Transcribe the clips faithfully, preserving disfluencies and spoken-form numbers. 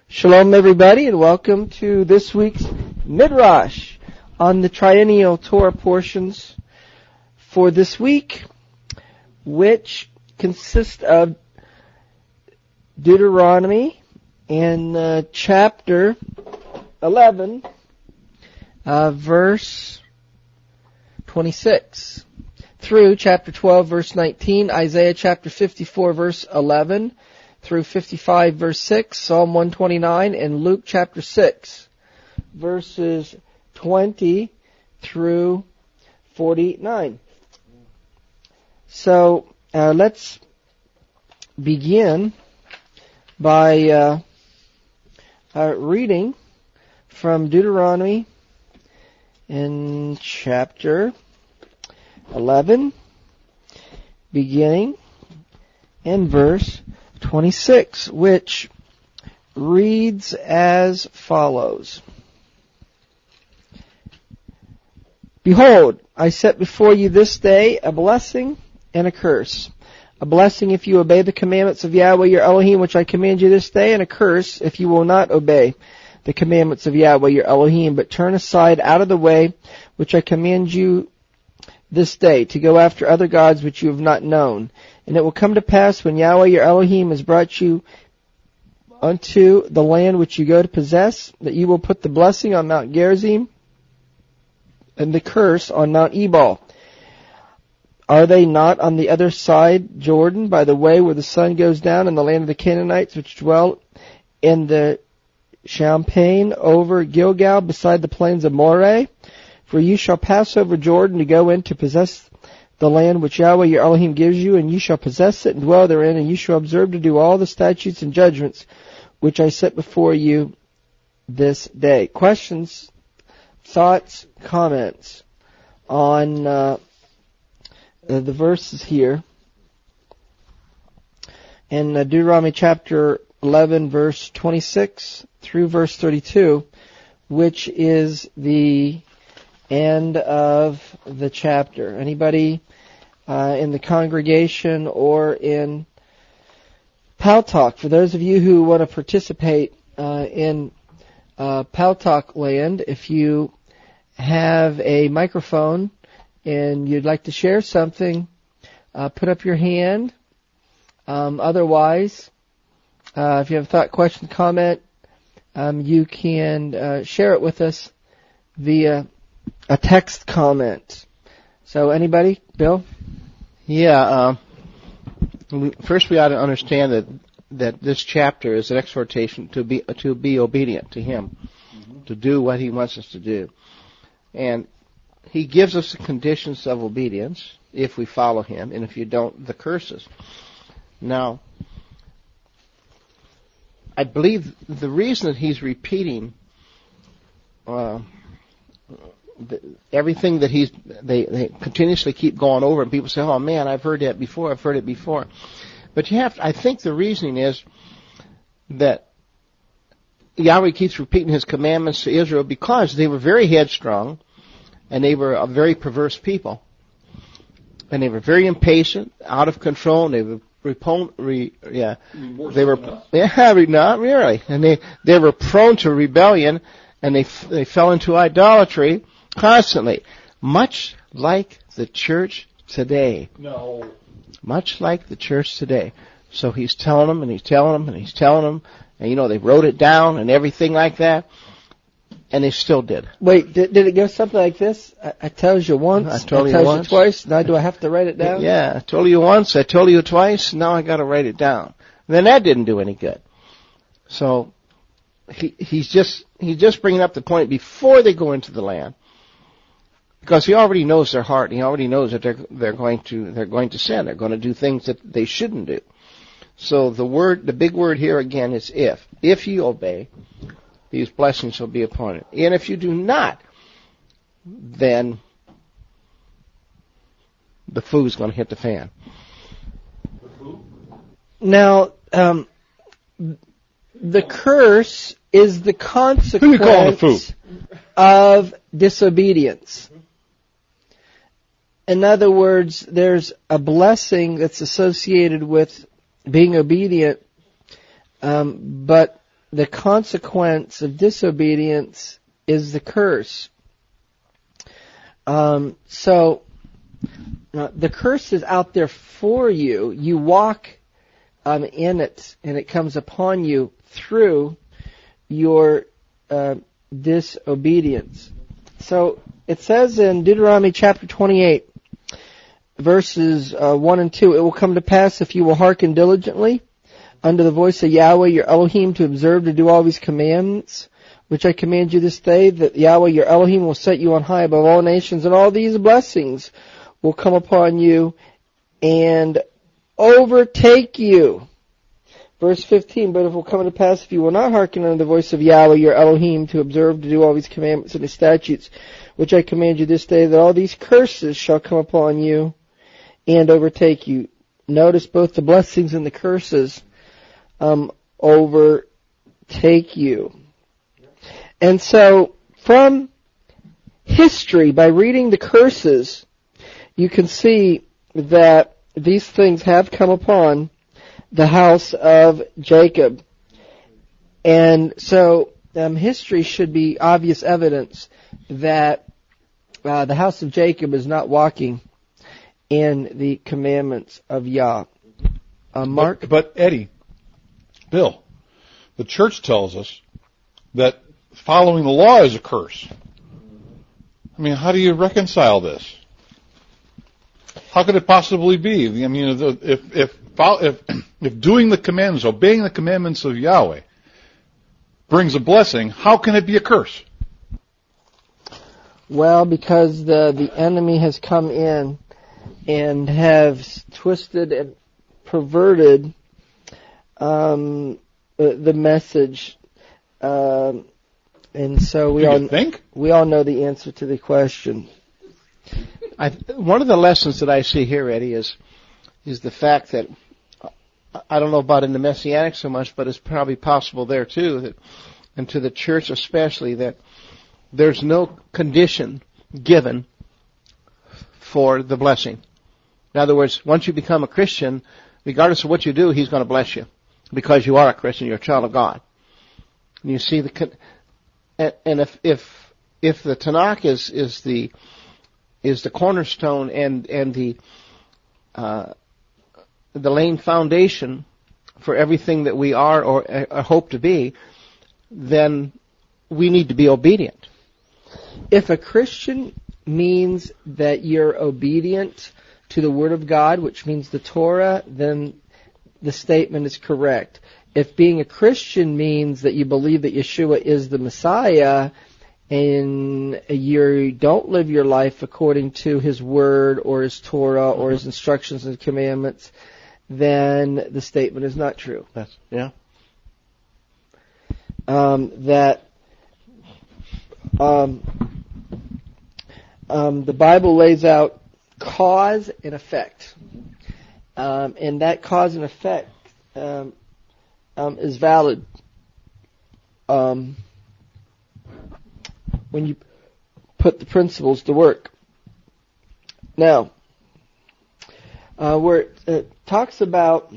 Shalom, everybody, and welcome to this week's Midrash on the triennial Torah portions for this week, which consist of Deuteronomy and uh, chapter eleven, uh, verse twenty-six, through chapter twelve, verse nineteen, Isaiah chapter fifty-four, verse eleven, through fifty-five, verse six, Psalm one twenty-nine, and Luke chapter six, verses twenty through forty-nine. So, uh, let's begin by uh, uh, reading from Deuteronomy in chapter eleven, beginning in verse twenty-six, which reads as follows. Behold, I set before you this day a blessing and a curse. A blessing if you obey the commandments of Yahweh your Elohim, which I command you this day, and a curse if you will not obey the commandments of Yahweh your Elohim, but turn aside out of the way which I command you this day, to go after other gods which you have not known. And it will come to pass, when Yahweh your Elohim has brought you unto the land which you go to possess, that you will put the blessing on Mount Gerizim and the curse on Mount Ebal. Are they not on the other side Jordan, by the way where the sun goes down, in the land of the Canaanites which dwell in the Champaign over Gilgal, beside the plains of Moreh? For you shall pass over Jordan to go in to possess the land which Yahweh your Elohim gives you, and you shall possess it and dwell therein, and you shall observe to do all the statutes and judgments which I set before you this day. Questions, thoughts, comments on uh, the verses here in uh, Deuteronomy chapter eleven, verse twenty-six through verse thirty-two, which is the end of the chapter. Anybody uh, in the congregation or in Paltalk? For those of you who want to participate uh, in uh, Paltalk land, if you have a microphone and you'd like to share something, uh, put up your hand. Um, otherwise, uh, if you have a thought, question, comment, um, you can uh, share it with us via a text comment. So, anybody? Bill? Yeah. Uh, we, first, we ought to understand that that this chapter is an exhortation to be to be obedient to Him, mm-hmm. to do what He wants us to do, and He gives us the conditions of obedience if we follow Him, and if you don't, the curses. Now, I believe the reason that He's repeating Uh, The, everything that he's, they, they continuously keep going over, and people say, "Oh man, I've heard that before. I've heard it before." But you have, to, I think, the reasoning is that Yahweh keeps repeating His commandments to Israel because they were very headstrong, and they were a very perverse people, and they were very impatient, out of control. And they were repon, re, yeah, they were, yeah, not really, and they they were prone to rebellion, and they they fell into idolatry constantly, much like the church today. No. Much like the church today. So He's telling them, and He's telling them, and He's telling them, and you know, they wrote it down and everything like that, and they still did. Wait, did, did it go something like this? I, I told you once, I told I you told once. you twice, now do I have to write it down? Yeah, I told you once, I told you twice, now I gotta write it down. And then that didn't do any good. So, he, he's just, he's just bringing up the point before they go into the land. Because He already knows their heart. He already knows that they're they're going to they're going to sin. They're going to do things that they shouldn't do. So the word, the big word here again is if. If you obey, these blessings will be upon it. And if you do not, then the food's going to hit the fan. Now, um, the curse is the consequence of disobedience. In other words, there's a blessing that's associated with being obedient, um, but the consequence of disobedience is the curse. Um, so uh, the curse is out there for you. You walk um, in it, and it comes upon you through your uh, disobedience. So it says in Deuteronomy chapter twenty-eight, verses uh, one and two, "It will come to pass if you will hearken diligently unto the voice of Yahweh your Elohim to observe to do all these commandments, which I command you this day, that Yahweh your Elohim will set you on high above all nations, and all these blessings will come upon you and overtake you." Verse fifteen, "But if it will come to pass, if you will not hearken unto the voice of Yahweh your Elohim to observe to do all these commandments and the statutes, which I command you this day, that all these curses shall come upon you and overtake you." Notice both the blessings and the curses um, overtake you. And so, from history, by reading the curses, you can see that these things have come upon the house of Jacob. And so, um, history should be obvious evidence that uh, the house of Jacob is not walking in the commandments of Yah. Uh, Mark? But, but Eddie, Bill, the church tells us that following the law is a curse. I mean, how do you reconcile this? How could it possibly be? I mean, if if if if doing the commandments, obeying the commandments of Yahweh brings a blessing, how can it be a curse? Well, because the the enemy has come in and have twisted and perverted um, the, the message. Um, And so we Do you all think? we all know the answer to the question. I, one of the lessons that I see here, Eddie, is is the fact that I don't know about in the Messianic so much, but it's probably possible there too, that, and to the church especially, that there's no condition given for the blessing. In other words, once you become a Christian, regardless of what you do, He's going to bless you because you are a Christian, you're a child of God. And you see the and, and if if if the Tanakh is is the is the cornerstone and and the uh, the laying foundation for everything that we are or, or hope to be, then we need to be obedient. If a Christian means that you're obedient to the Word of God, which means the Torah, then the statement is correct. If being a Christian means that you believe that Yeshua is the Messiah, and you don't live your life according to His Word or His Torah or His instructions and commandments, then the statement is not true. That's, yeah. Um, that um, um, the Bible lays out cause and effect, um, and that cause and effect um, um, is valid um, when you put the principles to work. Now, uh, where it talks about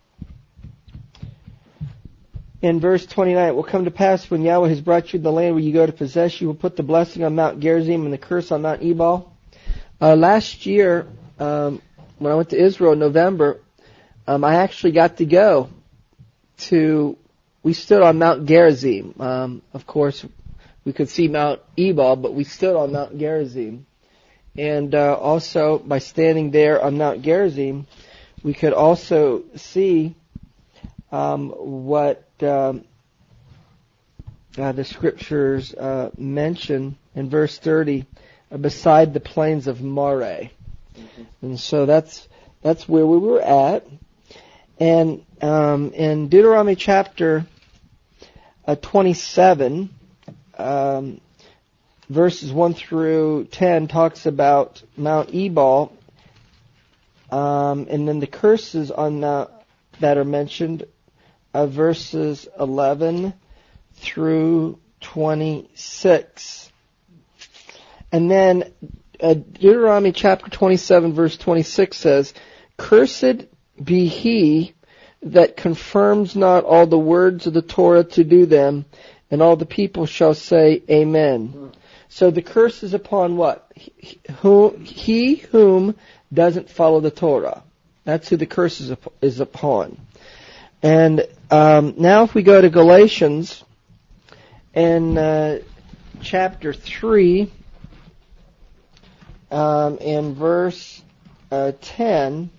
in verse twenty-nine, it will come to pass when Yahweh has brought you to the land where you go to possess, you will put the blessing on Mount Gerizim and the curse on Mount Ebal. Uh, last year, um, when I went to Israel in November, um, I actually got to go to, we stood on Mount Gerizim. Um, of course, we could see Mount Ebal, but we stood on Mount Gerizim. And uh, also, by standing there on Mount Gerizim, we could also see um, what um, uh, the scriptures uh, mention in verse thirty, uh, beside the plains of Moreh. Mm-hmm. And so that's that's where we were at. And um, in Deuteronomy chapter uh, twenty-seven, um, verses one through ten talks about Mount Ebal, um, and then the curses on the, that are mentioned, uh, verses eleven through twenty-six. And then uh, Deuteronomy chapter twenty-seven, verse twenty-six says, "Cursed be he that confirms not all the words of the Torah to do them, and all the people shall say, Amen. So the curse is upon what? He, who, he whom doesn't follow the Torah. That's who the curse is, is upon. And um, now if we go to Galatians, in uh, chapter three, um, in verse uh, ten,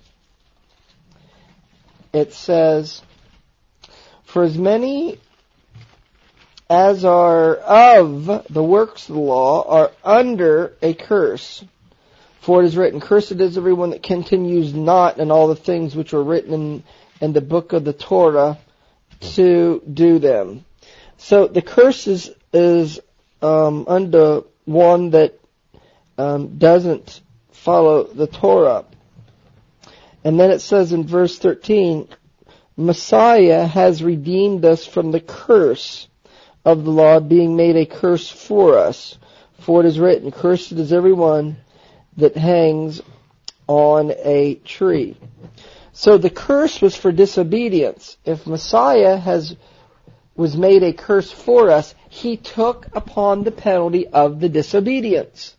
it says, For as many as are of the works of the law are under a curse. For it is written, Cursed is everyone that continues not in all the things which were written in, in the book of the Torah to do them. So the curse is, is um, under one that um, doesn't follow the Torah. And then it says in verse thirteen, Messiah has redeemed us from the curse of the law, being made a curse for us. For it is written, Cursed is everyone that hangs on a tree. So the curse was for disobedience. If Messiah has was made a curse for us, he took upon the penalty of the disobedience,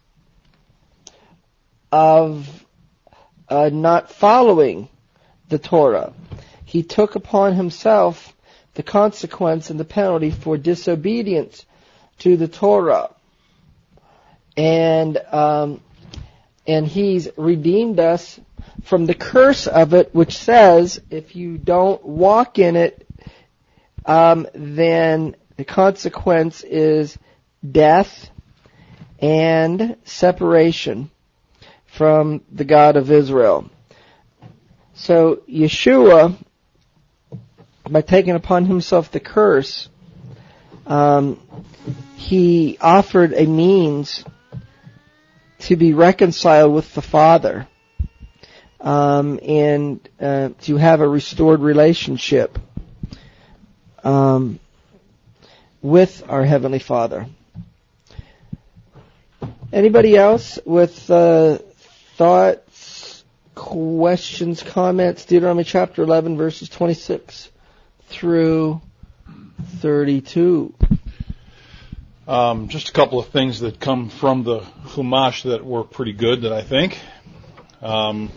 of uh, not following the Torah. He took upon himself the consequence and the penalty for disobedience to the Torah. And um, and he's redeemed us from the curse of it, which says if you don't walk in it, um, then the consequence is death and separation from the God of Israel. So Yeshua, by taking upon himself the curse, um, he offered a means to be reconciled with the Father, um, and uh, to have a restored relationship um, with our Heavenly Father. Anybody else with uh, thoughts, questions, comments? Deuteronomy chapter eleven, verses twenty-six through thirty-two. Um, just a couple of things that come from the Chumash that were pretty good, that I think. Um,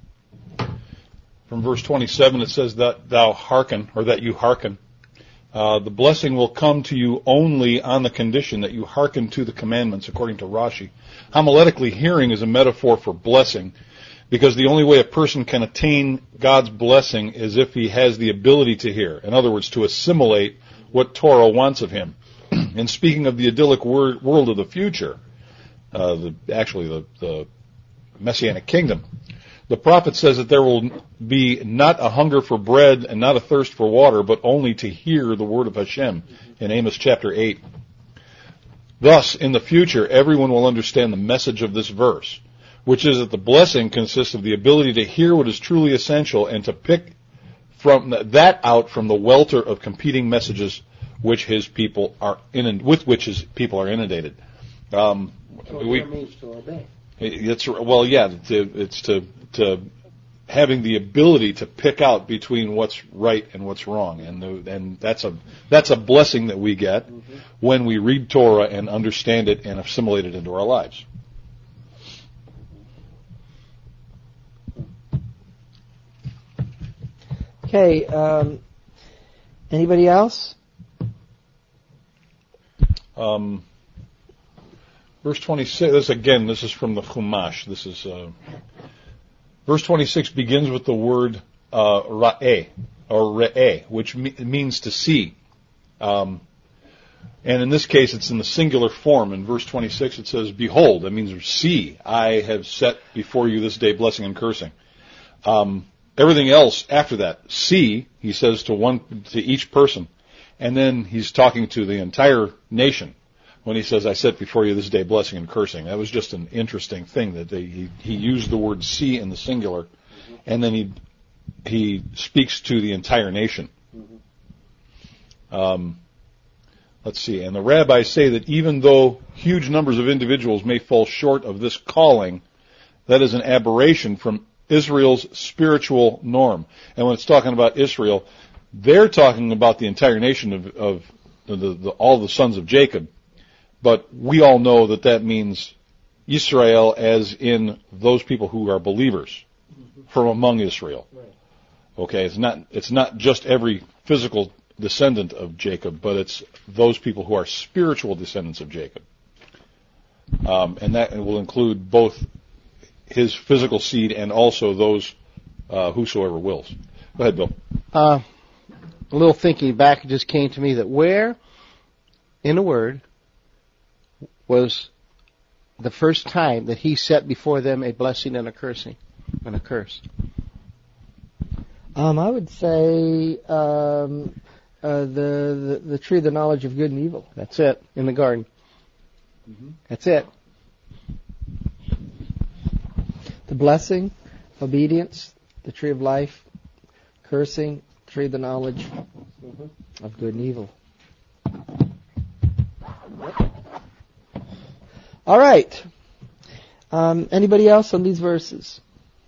from verse twenty-seven, it says that thou hearken, or that you hearken. Uh, the blessing will come to you only on the condition that you hearken to the commandments, according to Rashi. Homiletically, hearing is a metaphor for blessing, because the only way a person can attain God's blessing is if he has the ability to hear. In other words, to assimilate what Torah wants of him. And speaking of the idyllic wor- world of the future, uh, the, actually the, the Messianic kingdom, the prophet says that there will be not a hunger for bread and not a thirst for water, but only to hear the word of Hashem in Amos chapter eight. Thus, in the future, everyone will understand the message of this verse, which is that the blessing consists of the ability to hear what is truly essential and to pick from that out from the welter of competing messages which his people are in, with which his people are inundated. Um, so we, it means to obey. It's well, yeah. To, it's to to having the ability to pick out between what's right and what's wrong, and the, and that's a that's a blessing that we get mm-hmm. when we read Torah and understand it and assimilate it into our lives. Okay. Um, anybody else? Um, verse twenty-six, this again, this is from the Chumash. This is, uh, verse twenty-six begins with the word, uh, ra'eh, or re'eh, which me- means to see. Um, and in this case, it's in the singular form. In verse twenty-six, it says, behold, that means see, I have set before you this day blessing and cursing. Um, everything else after that, see, he says to one, to each person. And then he's talking to the entire nation when he says, I set before you this day blessing and cursing. That was just an interesting thing that they, he, he used the word see in the singular, mm-hmm. and then he he speaks to the entire nation. Mm-hmm. Um, let's see. And the rabbis say that even though huge numbers of individuals may fall short of this calling, that is an aberration from Israel's spiritual norm. And when it's talking about Israel, they're talking about the entire nation of, of the, the, all the sons of Jacob. But we all know that that means Israel as in those people who are believers from among Israel. Okay, it's not, it's not just every physical descendant of Jacob, but it's those people who are spiritual descendants of Jacob. Um, and that will include both his physical seed and also those uh, whosoever wills. Go ahead, Bill. Uh, a little thinking back, it just came to me that where, in a word, was the first time that he set before them a blessing and a cursing, and a curse? Um, I would say um, uh, the, the the tree of the knowledge of good and evil. That's it, in the garden. Mm-hmm. That's it. The blessing, obedience, the tree of life, cursing, tree of the knowledge mm-hmm. of good and evil. All right. Um, anybody else on these verses?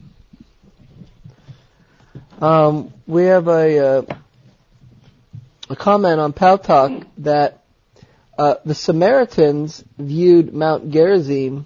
Um, we have a uh, a comment on Paltalk that uh, the Samaritans viewed Mount Gerizim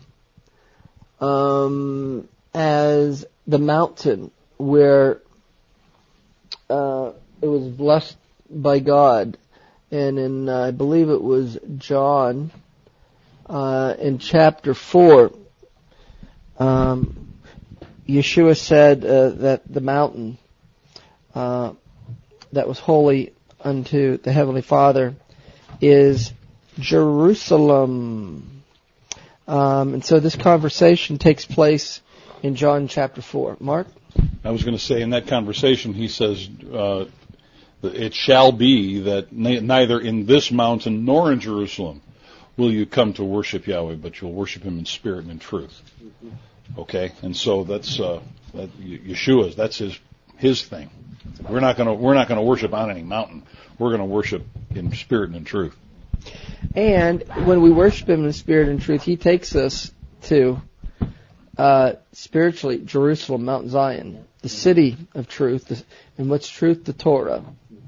um, as the mountain where uh, it was blessed by God, and in uh, I believe it was John uh, in chapter four, um, Yeshua said uh, that the mountain Uh, that was holy unto the Heavenly Father is Jerusalem. Um, and so this conversation takes place in John chapter four. Mark? I was going to say in that conversation he says, uh, it shall be that na- neither in this mountain nor in Jerusalem will you come to worship Yahweh, but you'll worship Him in spirit and in truth. Okay? And so that's, uh, that Yeshua's, that's his, his thing. We're not going to we're not going to worship on any mountain. We're going to worship in spirit and in truth. And when we worship Him in spirit and truth, He takes us to uh, spiritually Jerusalem, Mount Zion, the city of truth, and what's truth? The Torah.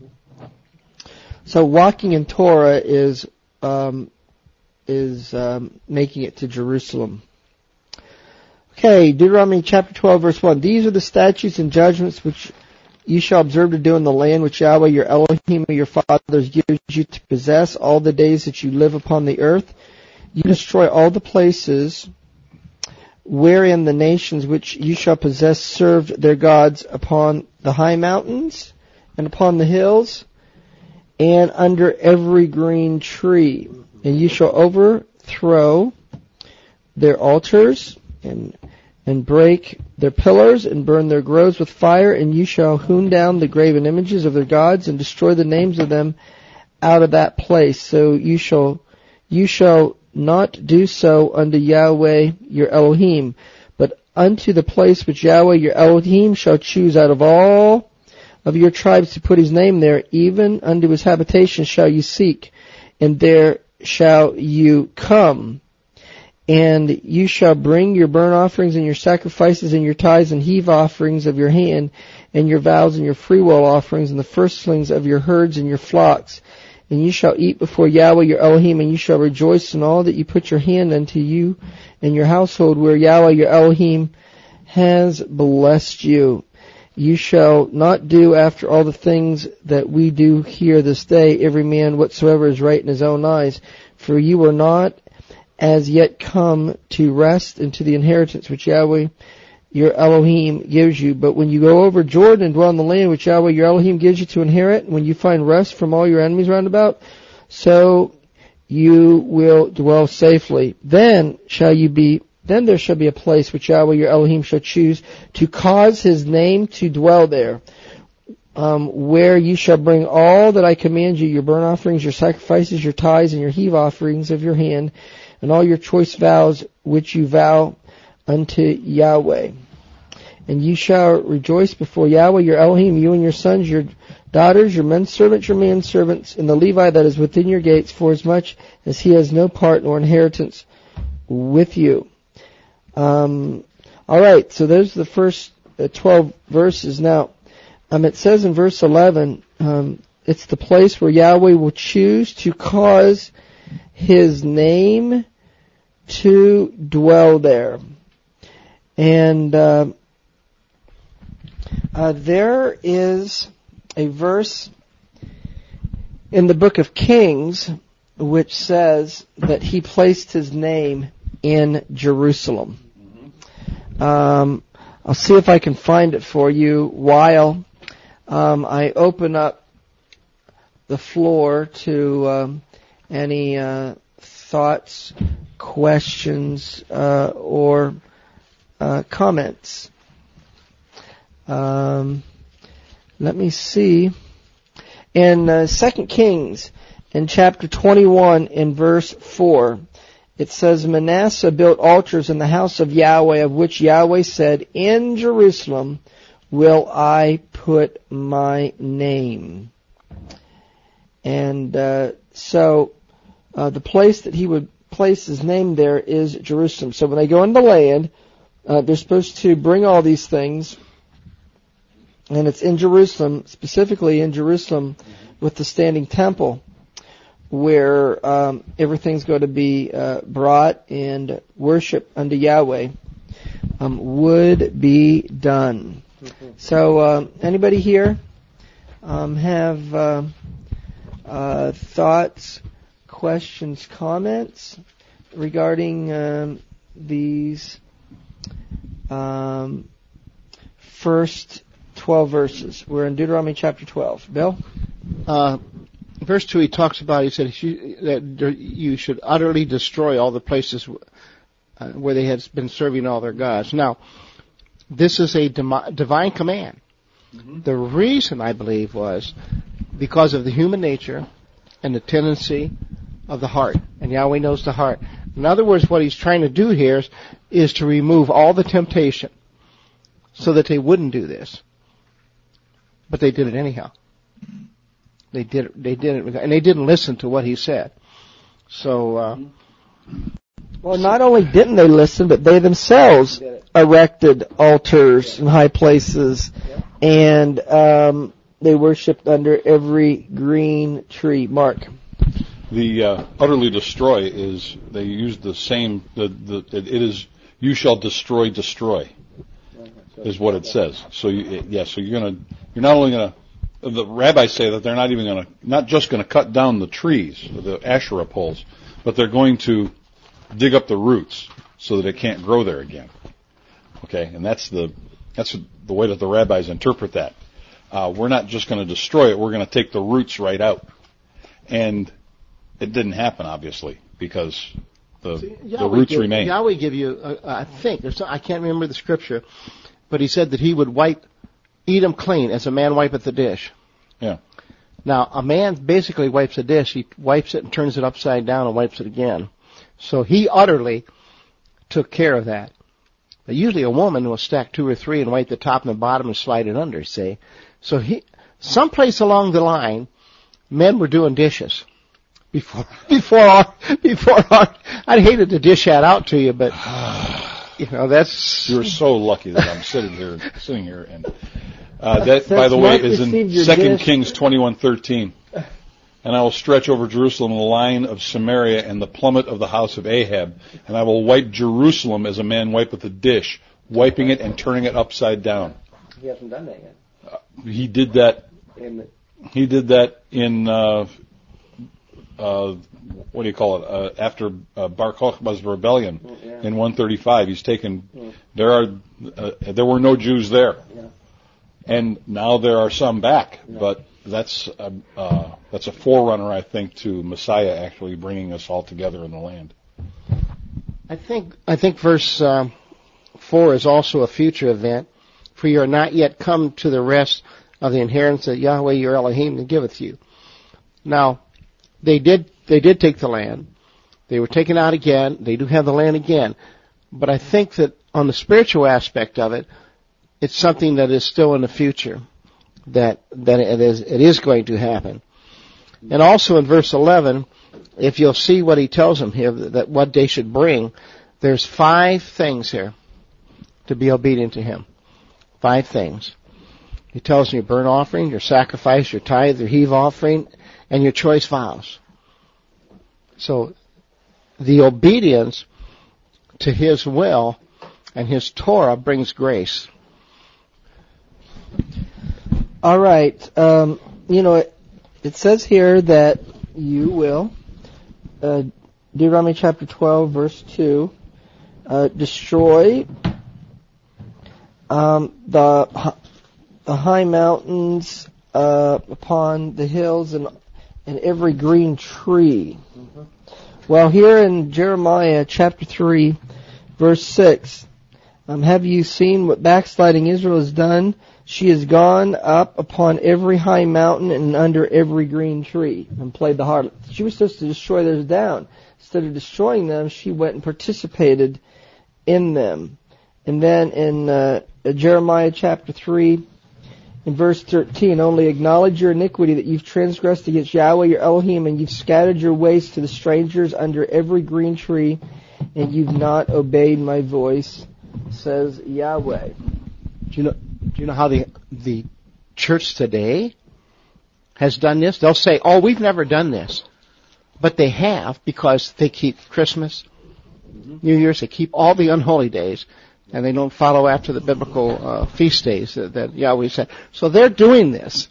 So walking in Torah is um, is um, making it to Jerusalem. Okay, Deuteronomy chapter twelve, verse one. These are the statutes and judgments which you shall observe to do in the land which Yahweh your Elohim of your fathers gives you to possess all the days that you live upon the earth. You destroy all the places wherein the nations which you shall possess served their gods upon the high mountains and upon the hills and under every green tree. And you shall overthrow their altars and and break their pillars, and burn their groves with fire, and you shall hewn down the graven images of their gods, and destroy the names of them out of that place. So you shall, you shall not do so unto Yahweh your Elohim, but unto the place which Yahweh your Elohim shall choose out of all of your tribes to put His name there, even unto His habitation shall you seek, and there shall you come. And you shall bring your burnt offerings and your sacrifices and your tithes and heave offerings of your hand and your vows and your freewill offerings and the firstlings of your herds and your flocks. And you shall eat before Yahweh your Elohim, and you shall rejoice in all that you put your hand unto you and your household where Yahweh your Elohim has blessed you. You shall not do after all the things that we do here this day, every man whatsoever is right in his own eyes. For you are not as yet come to rest into the inheritance which Yahweh your Elohim gives you. But when you go over Jordan and dwell in the land which Yahweh your Elohim gives you to inherit, when you find rest from all your enemies round about, so you will dwell safely. Then shall you be, then there shall be a place which Yahweh your Elohim shall choose to cause His name to dwell there, um, where you shall bring all that I command you, your burnt offerings, your sacrifices, your tithes, and your heave offerings of your hand, and all your choice vows which you vow unto Yahweh. And you shall rejoice before Yahweh your Elohim, you and your sons, your daughters, your men servants, your manservants, and the Levi that is within your gates, for as much as he has no part nor inheritance with you. Um, all right, so those are the first uh, twelve verses. Now, um, it says in verse eleven, um, it's the place where Yahweh will choose to cause His name to dwell there. And uh, uh, there is a verse in the book of Kings which says that He placed His name in Jerusalem. Um, I'll see if I can find it for you while um, I open up the floor to um, any uh, thoughts, questions, uh, or uh, comments. Um, let me see. In uh, Second Kings, in chapter twenty-one, in verse four, it says, Manasseh built altars in the house of Yahweh, of which Yahweh said, in Jerusalem will I put my name. And uh, so uh, the place that He would place His name there is Jerusalem. So when they go into the land, uh, they're supposed to bring all these things, and it's in Jerusalem, specifically in Jerusalem with the standing temple, where um, everything's going to be uh, brought and worship unto Yahweh um, would be done. Mm-hmm. So, um, anybody here um, have uh, uh, thoughts, questions, comments regarding um, these um, first twelve verses? We're in Deuteronomy chapter twelve. Bill? Uh, verse two, he talks about, he said that you should utterly destroy all the places uh, where they had been serving all their gods. Now, this is a divine command. Mm-hmm. The reason, I believe, was because of the human nature and the tendency of the heart. And Yahweh knows the heart. In other words, what He's trying to do here is, is to remove all the temptation so that they wouldn't do this. But they did it anyhow. They did it, they did it, and they didn't listen to what He said. So, uh, well, not only didn't they listen, but they themselves erected altars in high places, yeah. and um, they worshipped under every green tree. Mark. The uh, utterly destroy is they use the same. The, the it is you shall destroy, destroy, is what it says. So you, it, yeah, so you're gonna you're not only gonna. The rabbis say that they're not even going to, not just going to cut down the trees, the Asherah poles, but they're going to dig up the roots so that it can't grow there again. Okay, and that's the that's the way that the rabbis interpret that. Uh, we're not just going to destroy it; we're going to take the roots right out. And it didn't happen, obviously, because the See, the roots give, remain. Yahweh give you, uh, I think, there's, I can't remember the scripture, but He said that He would wipe Edom clean as a man wipeth the dish. Yeah. Now, a man basically wipes a dish. He wipes it and turns it upside down and wipes it again. So He utterly took care of that. But usually a woman will stack two or three and wipe the top and the bottom and slide it under, see? So he, someplace along the line, men were doing dishes. Before, before our, before our, I'd hated to dish that out to you, but, you know, that's... You're so lucky that I'm sitting here, sitting here, and, uh, that, by the way, is in Second Kings twenty-one thirteen. And I will stretch over Jerusalem the line of Samaria and the plummet of the house of Ahab, and I will wipe Jerusalem as a man wipeth a dish, wiping it and turning it upside down. He hasn't done that yet. Uh, he did that, he did that in, uh, Uh, what do you call it? Uh, after uh, Bar Kokhba's rebellion oh, yeah. in one thirty-five, he's taken. Yeah. There are uh, there were no Jews there, yeah. and now there are some back. Yeah. But that's a, uh, that's a forerunner, I think, to Messiah actually bringing us all together in the land. I think I think verse uh, four is also a future event. For you are not yet come to the rest of the inheritance that Yahweh your Elohim giveth you. Now. They did, they did take the land. They were taken out again. They do have the land again. But I think that on the spiritual aspect of it, it's something that is still in the future. That, that it is, it is going to happen. And also in verse eleven, if you'll see what he tells them here, that what they should bring, there's five things here to be obedient to him. five things. He tells you your burnt offering, your sacrifice, your tithe, your heave offering, and your choice vows. So the obedience to His will and His Torah brings grace. All right. Um, you know, it, it says here that you will, uh, Deuteronomy chapter twelve, verse two, uh, destroy um, the the high mountains uh, upon the hills and and every green tree. Mm-hmm. Well, here in Jeremiah chapter three, verse six, um, have you seen what backsliding Israel has done? She has gone up upon every high mountain and under every green tree and played the harlot. She was supposed to destroy those down. Instead of destroying them, she went and participated in them. And then in uh, Jeremiah chapter three, in verse thirteen, only acknowledge your iniquity that you've transgressed against Yahweh your Elohim, and you've scattered your waste to the strangers under every green tree, and you've not obeyed my voice, says Yahweh. Do you know, do you know how the the church today has done this? They'll say, oh, we've never done this. But they have, because they keep Christmas, New Year's, they keep all the unholy days, and they don't follow after the biblical uh, feast days that, that Yahweh said. So they're doing this.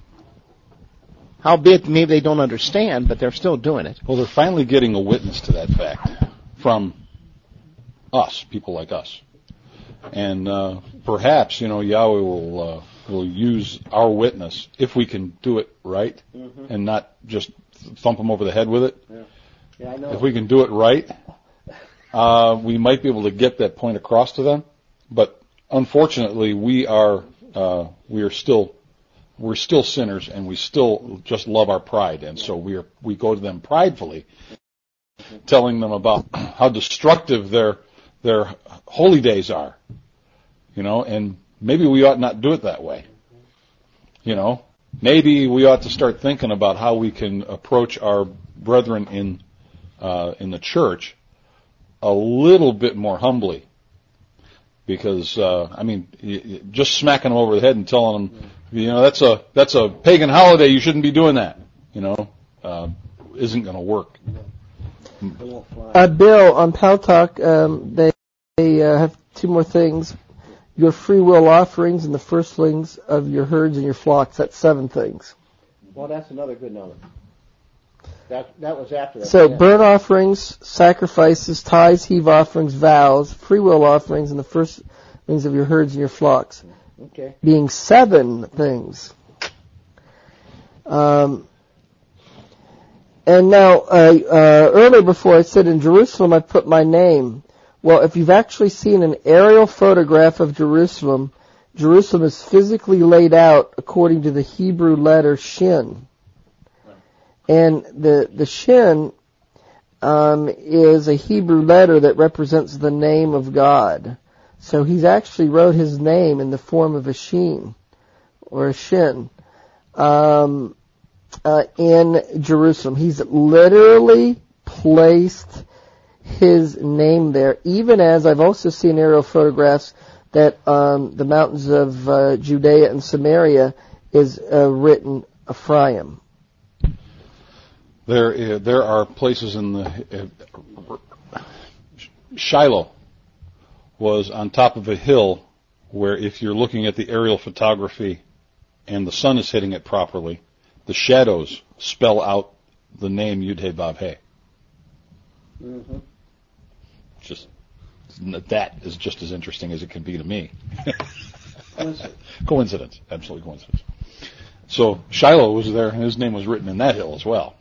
Howbeit, maybe they don't understand, but they're still doing it. Well, they're finally getting a witness to that fact from us, people like us. And uh, perhaps, you know, Yahweh will uh, will use our witness if we can do it right, mm-hmm. and not just thump them over the head with it. Yeah. Yeah, I know. If we can do it right, uh, we might be able to get that point across to them. But unfortunately, we are uh, we are still we're still sinners, and we still just love our pride, and so we are we go to them pridefully, telling them about how destructive their their holy days are, you know, and maybe we ought not do it that way, you know. Maybe we ought to start thinking about how we can approach our brethren in uh, in the church a little bit more humbly, because uh, I mean, just smacking them over the head and telling them, you know, that's a that's a pagan holiday, you shouldn't be doing that, you know, uh, isn't going to work. Uh, Bill, on Pal Talk, um, they, they uh, have two more things. Your free will offerings and the firstlings of your herds and your flocks. That's seven things. Well, that's another good number. That that was after that. So, yeah. Burnt offerings, sacrifices, tithes, heave offerings, vows, free will offerings, and the firstlings of your herds and your flocks. Okay. Being seven things. Um... And now, uh, uh, earlier before I said in Jerusalem I put my name. Well, if you've actually seen an aerial photograph of Jerusalem, Jerusalem is physically laid out according to the Hebrew letter Shin. And the, the Shin, um, is a Hebrew letter that represents the name of God. So he's actually wrote his name in the form of a Shin, or a Shin. Um, Uh, in Jerusalem. He's literally placed his name there, even as I've also seen aerial photographs that um, the mountains of uh, Judea and Samaria is uh, written Ephraim. There, uh, there are places in the uh, Shiloh was on top of a hill where, if you're looking at the aerial photography and the sun is hitting it properly, the shadows spell out the name Yud-Heh-Vav-Heh. Mm-hmm. Just that is just as interesting as it can be to me. Coincidence. Coincidence, absolutely coincidence. So Shiloh was there, and his name was written in that hill as well.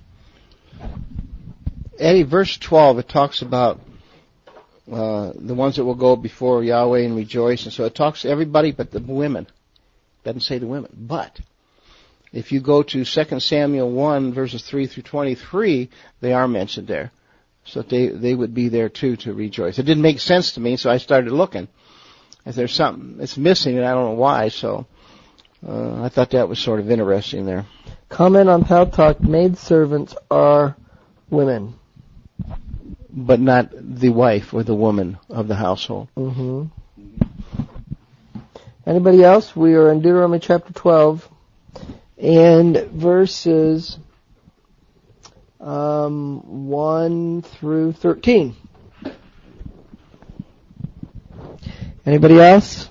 Eddie, verse twelve, it talks about uh, the ones that will go before Yahweh and rejoice, and so it talks to everybody but the women. It doesn't say the women, but if you go to Second Samuel one, verses three through twenty-three, they are mentioned there. So they they would be there too to rejoice. It didn't make sense to me, so I started looking. If there's something it's missing, and I don't know why, so uh, I thought that was sort of interesting there. Comment on Pal Talk, maidservants are women. But not the wife or the woman of the household. Mm-hmm. Anybody else? We are in Deuteronomy chapter twelve and verses um, one through thirteen. Anybody else?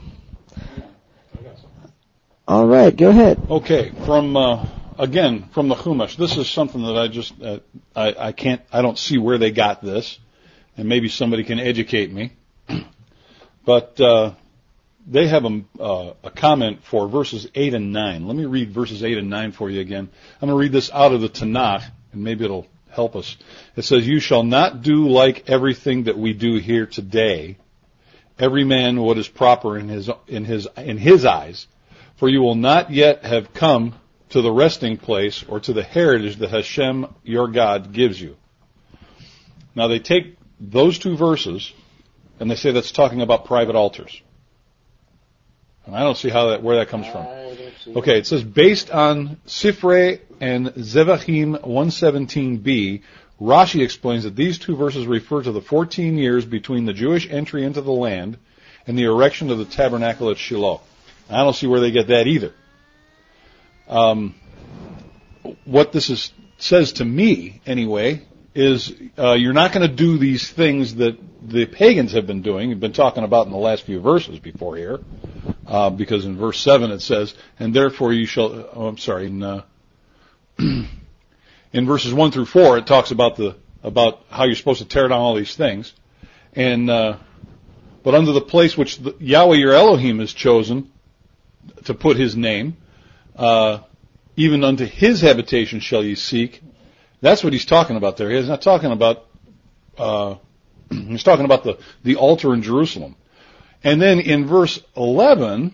All right, go ahead. Okay, from uh, again from the Chumash. This is something that I just uh, I, I can't I don't see where they got this, and maybe somebody can educate me. But uh, they have a, uh, a comment for verses eight and nine. Let me read verses eight and nine for you again. I'm going to read this out of the Tanakh, and maybe it'll help us. It says, "You shall not do like everything that we do here today. Every man what is proper in his in his in his eyes, for you will not yet have come to the resting place or to the heritage that Hashem your God gives you." Now they take those two verses and they say that's talking about private altars. And I don't see how that where that comes from. Okay, it says based on Sifrei and Zevachim one seventeen b, Rashi explains that these two verses refer to the fourteen years between the Jewish entry into the land and the erection of the tabernacle at Shiloh. I don't see where they get that either. Um, what this is, says to me, anyway, is uh, you're not going to do these things that the pagans have been doing, have been talking about in the last few verses before here, uh, because in verse seven it says, and therefore you shall, oh, I'm sorry, in, uh, in verses one through four it talks about the about how you're supposed to tear down all these things, and uh, but under the place which the, Yahweh your Elohim has chosen to put his name, uh, even unto his habitation shall ye seek. That's what he's talking about there. He's not talking about, uh, he's talking about the, the altar in Jerusalem. And then in verse eleven,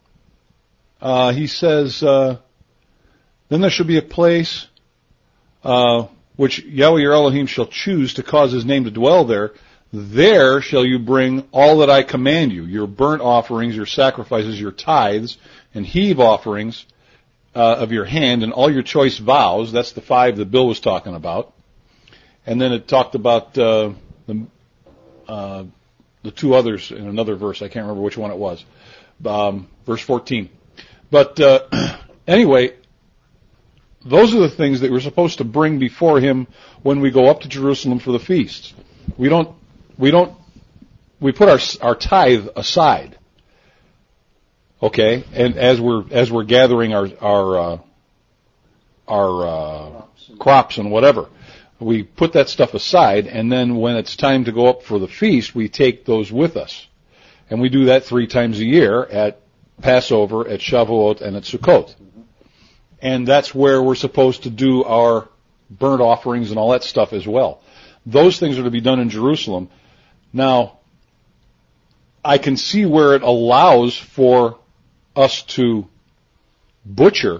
uh, he says, uh, then there shall be a place, uh, which Yahweh your Elohim shall choose to cause his name to dwell there. There shall you bring all that I command you, your burnt offerings, your sacrifices, your tithes, and heave offerings uh, of your hand, and all your choice vows. That's the five that Bill was talking about. And then it talked about uh, the, uh, the two others in another verse. I can't remember which one it was. Um, verse fourteen. But uh, anyway, those are the things that we're supposed to bring before him when we go up to Jerusalem for the feasts. We don't We don't, we put our, our tithe aside. Okay? And as we're, as we're gathering our, our, uh, our, uh, crops and whatever, we put that stuff aside, and then when it's time to go up for the feast, we take those with us. And we do that three times a year at Passover, at Shavuot, and at Sukkot. And that's where we're supposed to do our burnt offerings and all that stuff as well. Those things are to be done in Jerusalem. Now, I can see where it allows for us to butcher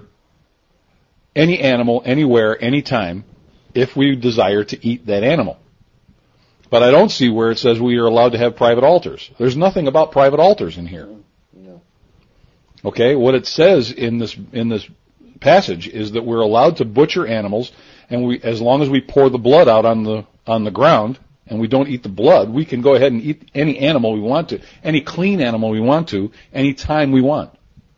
any animal, anywhere, anytime, if we desire to eat that animal. But I don't see where it says we are allowed to have private altars. There's nothing about private altars in here. Okay, what it says in this in this passage is that we're allowed to butcher animals, and we, as long as we pour the blood out on the on the ground, and we don't eat the blood, we can go ahead and eat any animal we want to, any clean animal we want to, any time we want.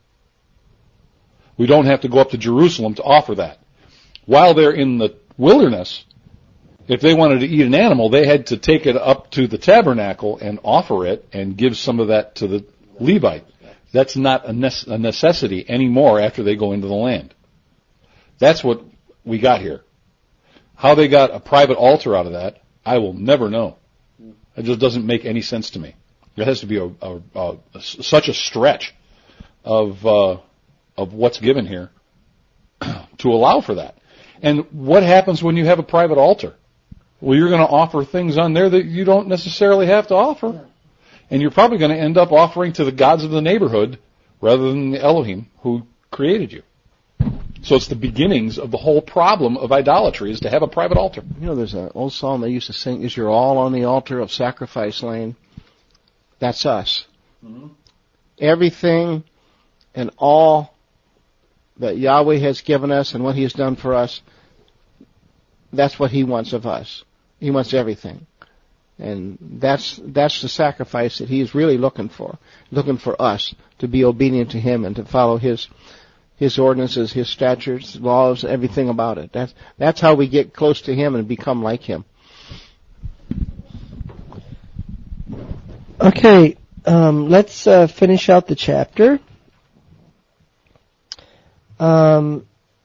We don't have to go up to Jerusalem to offer that. While they're in the wilderness, if they wanted to eat an animal, they had to take it up to the tabernacle and offer it and give some of that to the Levite. That's not a necessity anymore after they go into the land. That's what we got here. How they got a private altar out of that, I will never know. It just doesn't make any sense to me. There has to be a, a, a, a such a stretch of uh, of what's given here to allow for that. And what happens when you have a private altar? Well, you're going to offer things on there that you don't necessarily have to offer. And you're probably going to end up offering to the gods of the neighborhood rather than the Elohim who created you. So it's the beginnings of the whole problem of idolatry, is to have a private altar. You know, there's an old psalm they used to sing, "Is your all on the altar of sacrifice laying?" That's us. Mm-hmm. Everything and all that Yahweh has given us and what He has done for us, that's what He wants of us. He wants everything. And that's that's the sacrifice that He's really looking for, looking for us to be obedient to Him and to follow His His ordinances, His statutes, laws, everything about it. That's that's how we get close to Him and become like Him. Okay, um, let's uh, finish out the chapter. Um,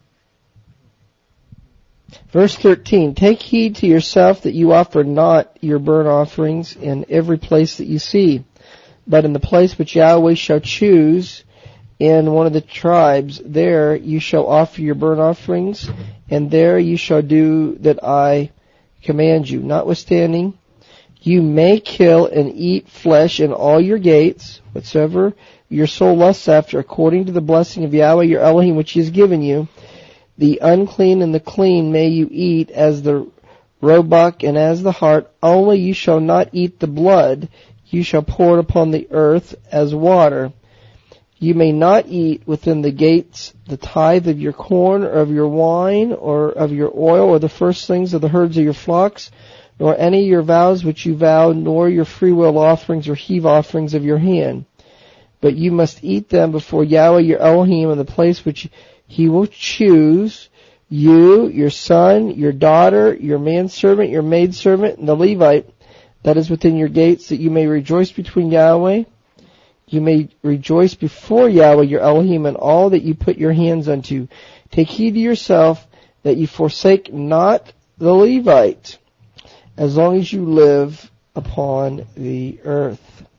verse thirteen, take heed to yourself that you offer not your burnt offerings in every place that you see, but in the place which Yahweh shall choose in one of the tribes, there you shall offer your burnt offerings, and there you shall do that I command you. Notwithstanding, you may kill and eat flesh in all your gates, whatsoever your soul lusts after, according to the blessing of Yahweh your Elohim, which He has given you. The unclean and the clean may you eat, as the roebuck and as the hart. Only you shall not eat the blood. You shall pour it upon the earth as water. You may not eat within the gates the tithe of your corn, or of your wine, or of your oil, or the firstlings of the herds of your flocks, nor any of your vows which you vow, nor your freewill offerings or heave offerings of your hand. But you must eat them before Yahweh your Elohim in the place which He will choose, you, your son, your daughter, your manservant, your maidservant, and the Levite that is within your gates, that you may rejoice between Yahweh. You may rejoice before Yahweh your Elohim in all that you put your hands unto. Take heed to yourself that you forsake not the Levite, as long as you live upon the earth.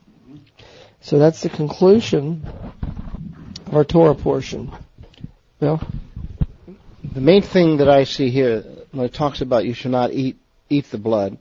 So that's the conclusion of our Torah portion. Bill? The main thing that I see here, when it talks about you shall not eat eat the blood,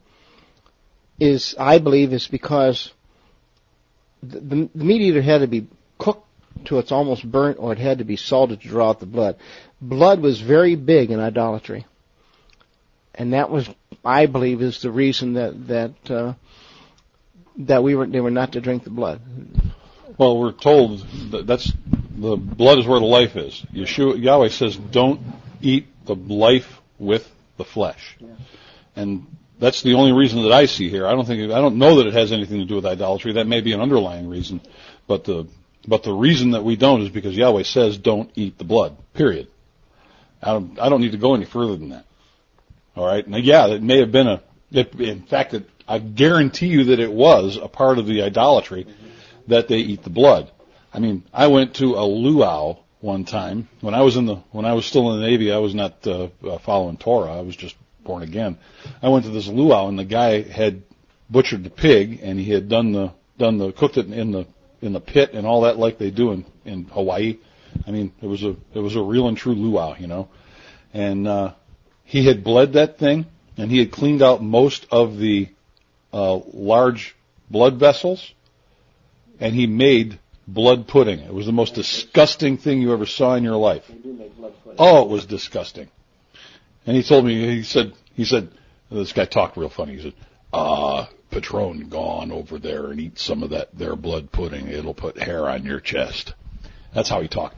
is, I believe, is because the, the, the meat either had to be cooked till it's almost burnt, or it had to be salted to draw out the blood. Blood was very big in idolatry. And that was, I believe, is the reason that that uh, that we were they were not to drink the blood. Well, we're told that that's the blood is where the life is. Yeshua, Yahweh says, "Don't eat the life with the flesh," yeah. And that's the only reason that I see here. I don't think I don't know that it has anything to do with idolatry. That may be an underlying reason, but the but the reason that we don't is because Yahweh says, "Don't eat the blood." Period. I don't I don't need to go any further than that. All right. Now, yeah, it may have been a. It, in fact, it, I guarantee you that it was a part of the idolatry mm-hmm. that they eat the blood. I mean, I went to a luau one time when I was in the when I was still in the Navy. I was not uh, uh, following Torah. I was just born again. I went to this luau, and the guy had butchered the pig, and he had done the done the cooked it in the in the pit and all that, like they do in in Hawaii. I mean, it was a it was a real and true luau, you know, and. uh He had bled that thing, and he had cleaned out most of the uh, large blood vessels, and he made blood pudding. It was the most disgusting thing you ever saw in your life. Oh, it was disgusting. And he told me, he said, he said, this guy talked real funny. He said, uh, Patron, go on over there and eat some of that, their blood pudding. It'll put hair on your chest. That's how he talked.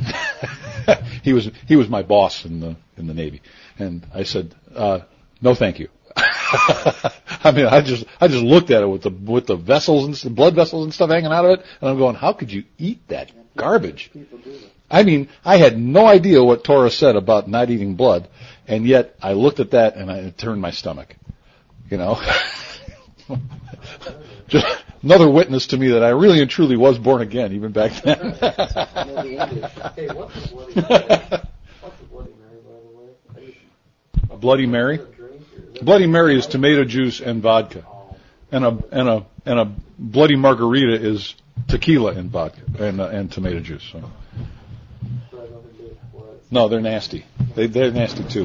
he was he was my boss in the in the Navy, and I said, uh, "No, thank you." I mean, I just I just looked at it with the with the vessels and the blood vessels and stuff hanging out of it, and I'm going, "How could you eat that garbage?" I mean, I had no idea what Torah said about not eating blood, and yet I looked at that and I, it turned my stomach. You know, just. Another witness to me that I really and truly was born again, even back then. A Bloody Mary? Bloody Mary is tomato juice and vodka, and a and a and a Bloody Margarita is tequila and vodka and uh, and tomato juice. So. No, they're nasty. They they're nasty too.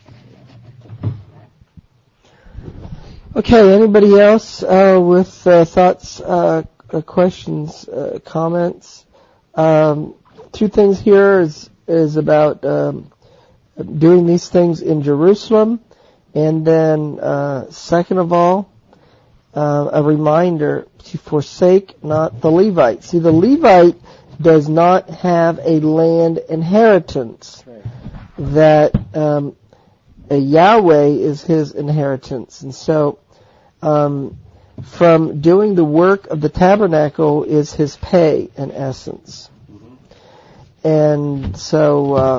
Okay, anybody else uh, with uh, thoughts, uh, questions, uh, comments? Um, two things here is is about um, doing these things in Jerusalem, and then uh, second of all, uh, a reminder to forsake not the Levite. See, the Levite does not have a land inheritance. That um, a Yahweh is his inheritance, and so. Um, from doing the work of the tabernacle is his pay, in essence. Mm-hmm. And so, uh,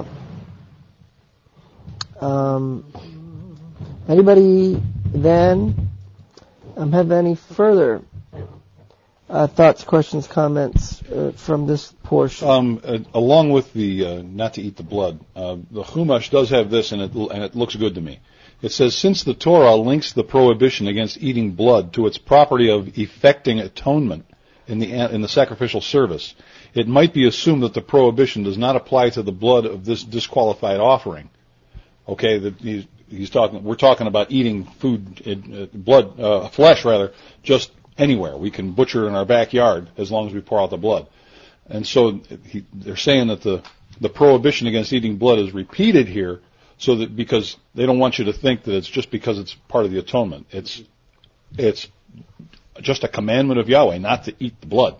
um, anybody then um, have any further uh, thoughts, questions, comments uh, from this portion? Um, uh, along with the uh, not to eat the blood, uh, the Chumash does have this, and it and it looks good to me. It says, since the Torah links the prohibition against eating blood to its property of effecting atonement in the in the sacrificial service, it might be assumed that the prohibition does not apply to the blood of this disqualified offering. Okay, that he's, he's talking. We're talking about eating food, uh, blood, uh, flesh rather, just anywhere. We can butcher it in our backyard as long as we pour out the blood. And so he, they're saying that the the prohibition against eating blood is repeated here. So that because they don't want you to think that it's just because it's part of the atonement. It's it's just a commandment of Yahweh not to eat the blood.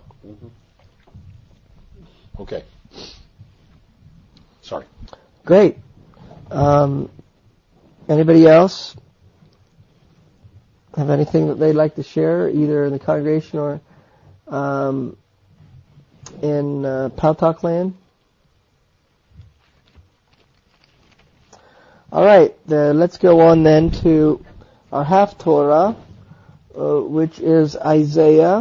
Okay. Sorry. Great. Um, anybody else have anything that they'd like to share, either in the congregation or um, in uh, Paltalk land? All right, uh, let's go on then to our Haftorah, uh, which is Isaiah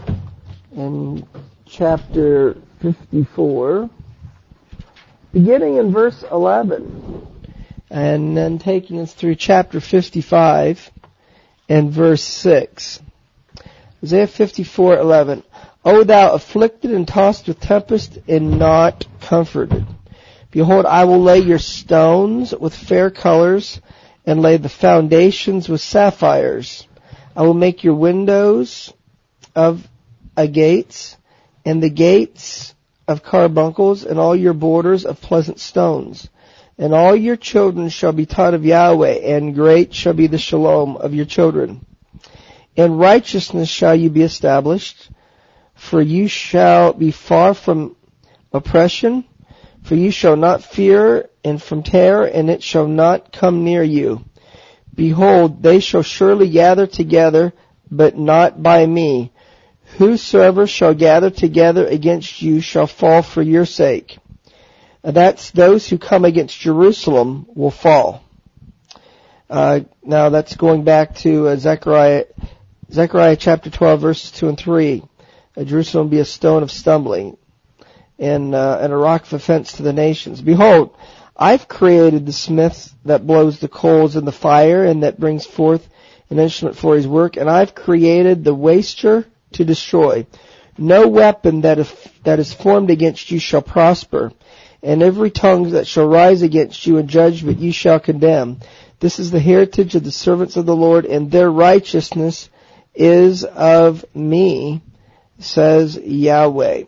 in chapter fifty-four, beginning in verse eleven, and then taking us through chapter fifty-five and verse six. Isaiah fifty-four eleven. O thou afflicted and tossed with tempest and not comforted, behold, I will lay your stones with fair colors, and lay the foundations with sapphires. I will make your windows of agates, and the gates of carbuncles, and all your borders of pleasant stones. And all your children shall be taught of Yahweh, and great shall be the shalom of your children. In righteousness shall you be established, for you shall be far from oppression, for you shall not fear and from terror, and it shall not come near you. Behold, they shall surely gather together, but not by me. Whosoever shall gather together against you shall fall for your sake. That's those who come against Jerusalem will fall. Uh, now that's going back to uh, Zechariah, Zechariah chapter twelve, verses two and three. Uh, Jerusalem will be a stone of stumbling, and, uh, and a rock of offense to the nations. Behold, I've created the smith that blows the coals in the fire, and that brings forth an instrument for his work, and I've created the waster to destroy. No weapon that is, that is formed against you shall prosper, and every tongue that shall rise against you in judgment you shall condemn. This is the heritage of the servants of the Lord, and their righteousness is of me, says Yahweh.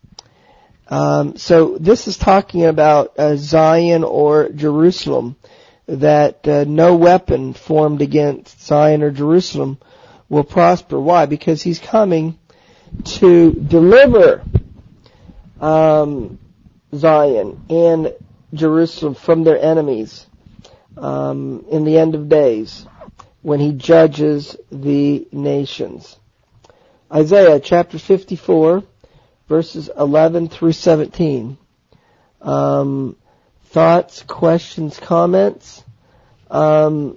Um, so this is talking about uh, Zion or Jerusalem, that uh, no weapon formed against Zion or Jerusalem will prosper. Why? Because he's coming to deliver um, Zion and Jerusalem from their enemies um, in the end of days, when he judges the nations. Isaiah chapter fifty-four, verses eleven through seventeen. Um, thoughts, questions, comments? Um,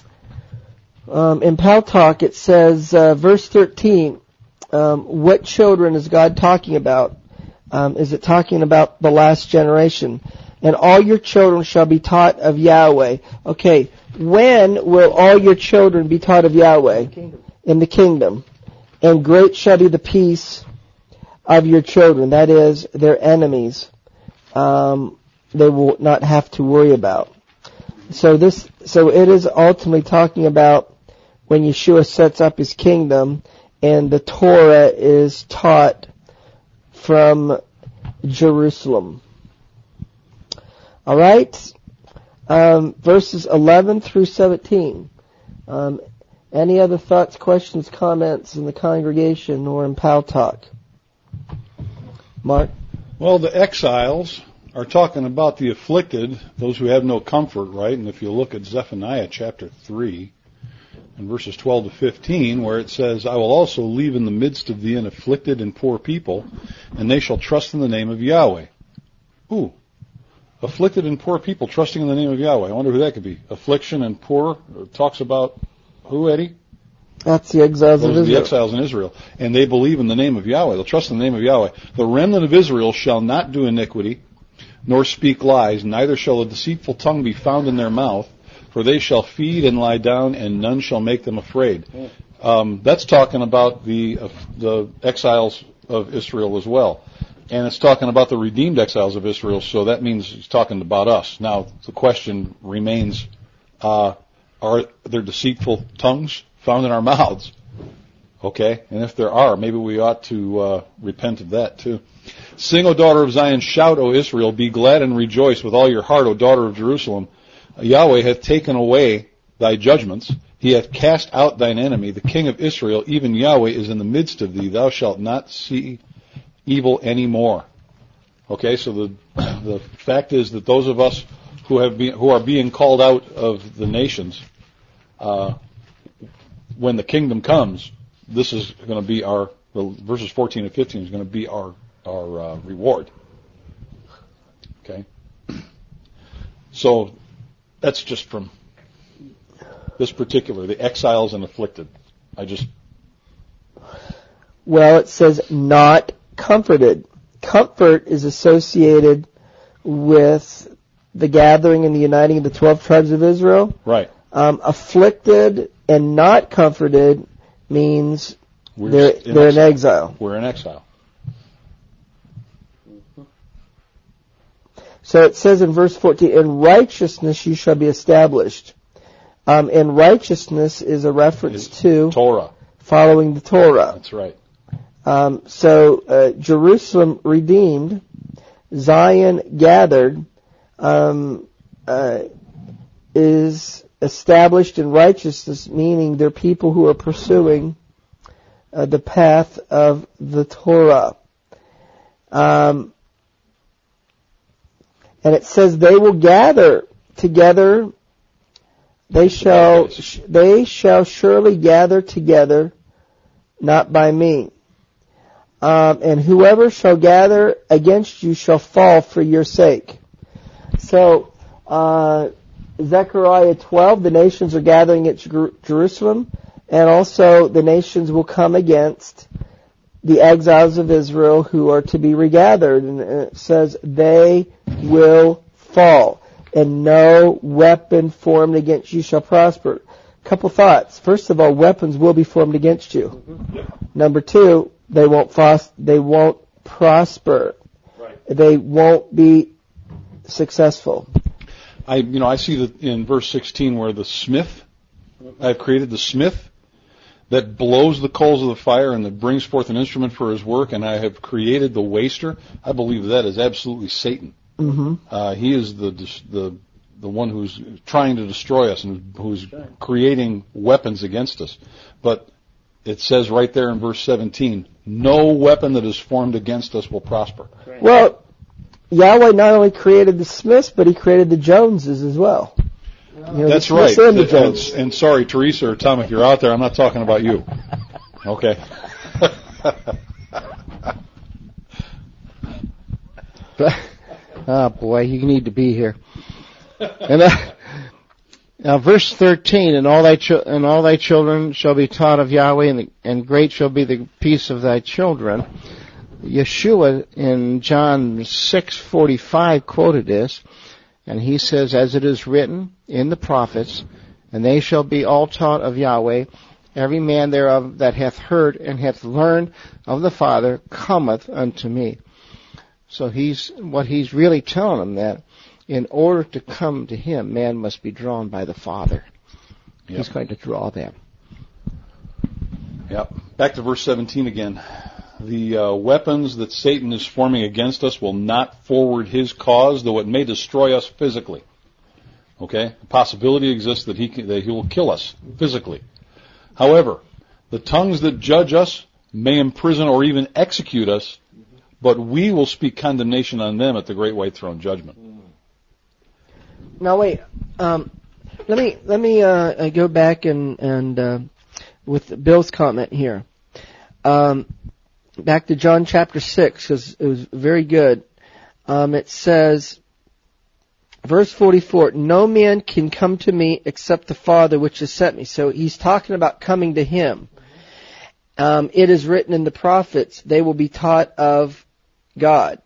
um, in Paltalk it says, uh, verse thirteen, um, what children is God talking about? Um, is it talking about the last generation? And all your children shall be taught of Yahweh. Okay, when will all your children be taught of Yahweh? In the kingdom. In the kingdom. And great shall be the peace of your children. That is, their enemies, um, they will not have to worry about. So this, so it is ultimately talking about when Yeshua sets up his kingdom, and the Torah is taught from Jerusalem. All right, um, verses eleven through seventeen. Um, any other thoughts, questions, comments in the congregation or in Paltalk? Mark? Well, the exiles are talking about the afflicted, those who have no comfort, right? And if you look at Zephaniah chapter three, in verses twelve to fifteen, where it says, I will also leave in the midst of thee an afflicted and poor people, and they shall trust in the name of Yahweh. Ooh. Afflicted and poor people trusting in the name of Yahweh. I wonder who that could be. Affliction and poor talks about who, Eddie? That's the exiles Those of are Israel. the exiles in Israel. And they believe in the name of Yahweh. They'll trust in the name of Yahweh. The remnant of Israel shall not do iniquity, nor speak lies, neither shall a deceitful tongue be found in their mouth, for they shall feed and lie down, and none shall make them afraid. Um, that's talking about the uh, the exiles of Israel as well. And it's talking about the redeemed exiles of Israel, so that means he's talking about us. Now, the question remains, uh, are there deceitful tongues found in our mouths? Okay, and if there are, maybe we ought to uh, repent of that too. Sing, O daughter of Zion, shout, O Israel, be glad and rejoice with all your heart, O daughter of Jerusalem. Yahweh hath taken away thy judgments. He hath cast out thine enemy. The King of Israel, even Yahweh, is in the midst of thee. Thou shalt not see evil anymore. Okay, so the the fact is that those of us who have been, who are being called out of the nations, uh, when the kingdom comes, this is going to be our the verses fourteen and fifteen is going to be our our uh, reward. Okay, so that's just from this particular, the exiles and afflicted. I just Well, it says not comforted. Comfort is associated with the gathering and the uniting of the twelve tribes of Israel. right. Um, afflicted and not comforted means We're they're, in they're in exile. exile. We're in exile. So it says in verse fourteen, in righteousness you shall be established. Um, and righteousness is a reference It's to Torah. following the Torah. That's right. Um, so uh, Jerusalem redeemed, Zion gathered, um, uh, is established in righteousness, meaning they're people who are pursuing uh, the path of the Torah. Um, and it says they will gather together. They shall they shall surely gather together, not by me. Um, and whoever shall gather against you shall fall for your sake. So, uh, Zechariah twelve, the nations are gathering at Jer- Jerusalem, and also the nations will come against the exiles of Israel who are to be regathered. And it says they will fall, and no weapon formed against you shall prosper. Couple thoughts. First of all, weapons will be formed against you. Mm-hmm. Number two, they won't fos- they won't prosper. Right. They won't be successful. I, you know, I see that in verse sixteen where the smith, I've created the smith that blows the coals of the fire and that brings forth an instrument for his work, and I have created the waster. I believe that is absolutely Satan. Mm-hmm. Uh, he is the the the one who's trying to destroy us and who's creating weapons against us. But it says right there in verse seventeen, no weapon that is formed against us will prosper. Right. Well, Yahweh not only created the Smiths, but He created the Joneses as well. You know, That's the right. And, the and, Jones. and sorry, Teresa or Tom, if you're out there, I'm not talking about you. Okay. Oh boy, you need to be here. And uh, now, verse thirteen: and all thy ch- and all thy children shall be taught of Yahweh, and, the, and great shall be the peace of thy children. Yeshua in John six forty-five quoted this, and he says, "As it is written in the prophets, and they shall be all taught of Yahweh. Every man thereof that hath heard and hath learned of the Father cometh unto me." So he's what he's really telling them, that in order to come to him, man must be drawn by the Father. Yep. He's going to draw them. Yep. Back to verse seventeen again. The uh, weapons that Satan is forming against us will not forward his cause, though it may destroy us physically. Okay? The possibility exists that he can, that he will kill us physically. However, the tongues that judge us may imprison or even execute us, but we will speak condemnation on them at the great white throne judgment. Now wait, um, let me let me uh, go back and and uh, with Bill's comment here. Um, back to John chapter six, because it was very good. Um, it says, verse forty-four, no man can come to me except the Father which has sent me. So he's talking about coming to him. Um, it is written in the prophets, they will be taught of God.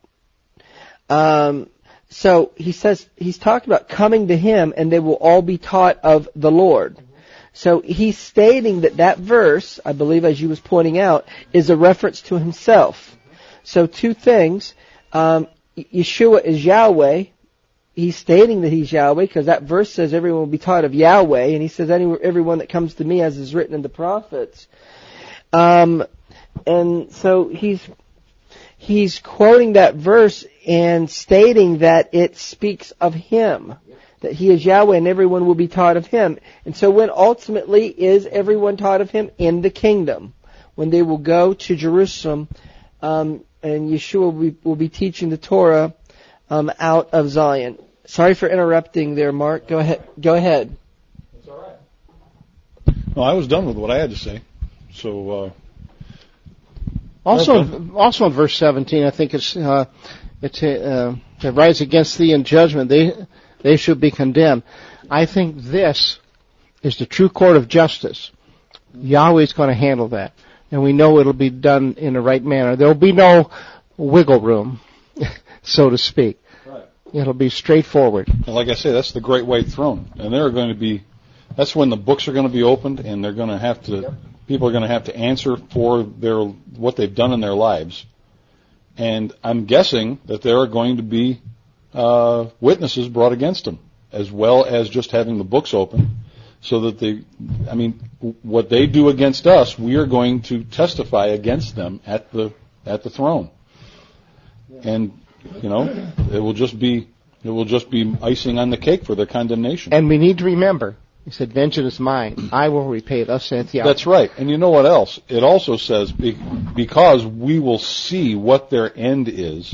Um, so he says, he's talking about coming to him, and they will all be taught of the Lord. So he's stating that that verse, I believe as you was pointing out, is a reference to himself. So two things, um, Yeshua is Yahweh. He's stating that he's Yahweh because that verse says everyone will be taught of Yahweh, and he says any, everyone that comes to me, as is written in the prophets. Um, and so he's he's quoting that verse and stating that it speaks of him, that he is Yahweh and everyone will be taught of him. And so when ultimately is everyone taught of him? In the kingdom, when they will go to Jerusalem, um, and Yeshua will be, will be teaching the Torah um, out of Zion. Sorry for interrupting there, Mark. Go ahead. Go ahead. That's all right. Well, I was done with what I had to say. So, uh, also, okay. also in verse seventeen, I think it's uh, it's uh, it rise against thee in judgment; they they should be condemned. I think this is the true court of justice. Yahweh's going to handle that, and we know it'll be done in the right manner. There'll be no wiggle room, so to speak. Right. It'll be straightforward. And like I say, that's the great white throne, and there are going to be. That's when the books are going to be opened, and they're going to have to. Yep. People are going to have to answer for their what they've done in their lives, and I'm guessing that there are going to be uh, witnesses brought against them, as well as just having the books open, so that they, I mean, what they do against us, we are going to testify against them at the at the throne, and you know, it will just be it will just be icing on the cake for their condemnation. And we need to remember. He said, vengeance is mine. I will repay. Thus saith Yahweh. That's right. And you know what else? It also says, because we will see what their end is,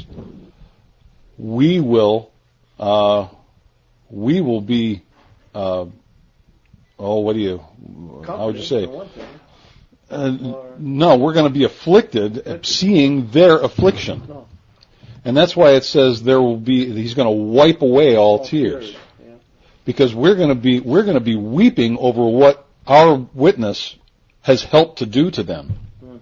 we will, uh, we will be, uh, oh, what do you, how would you say? Uh, no, we're going to be afflicted at seeing their affliction. And that's why it says there will be, he's going to wipe away all tears. Because we're going to be we're going to be weeping over what our witness has helped to do to them.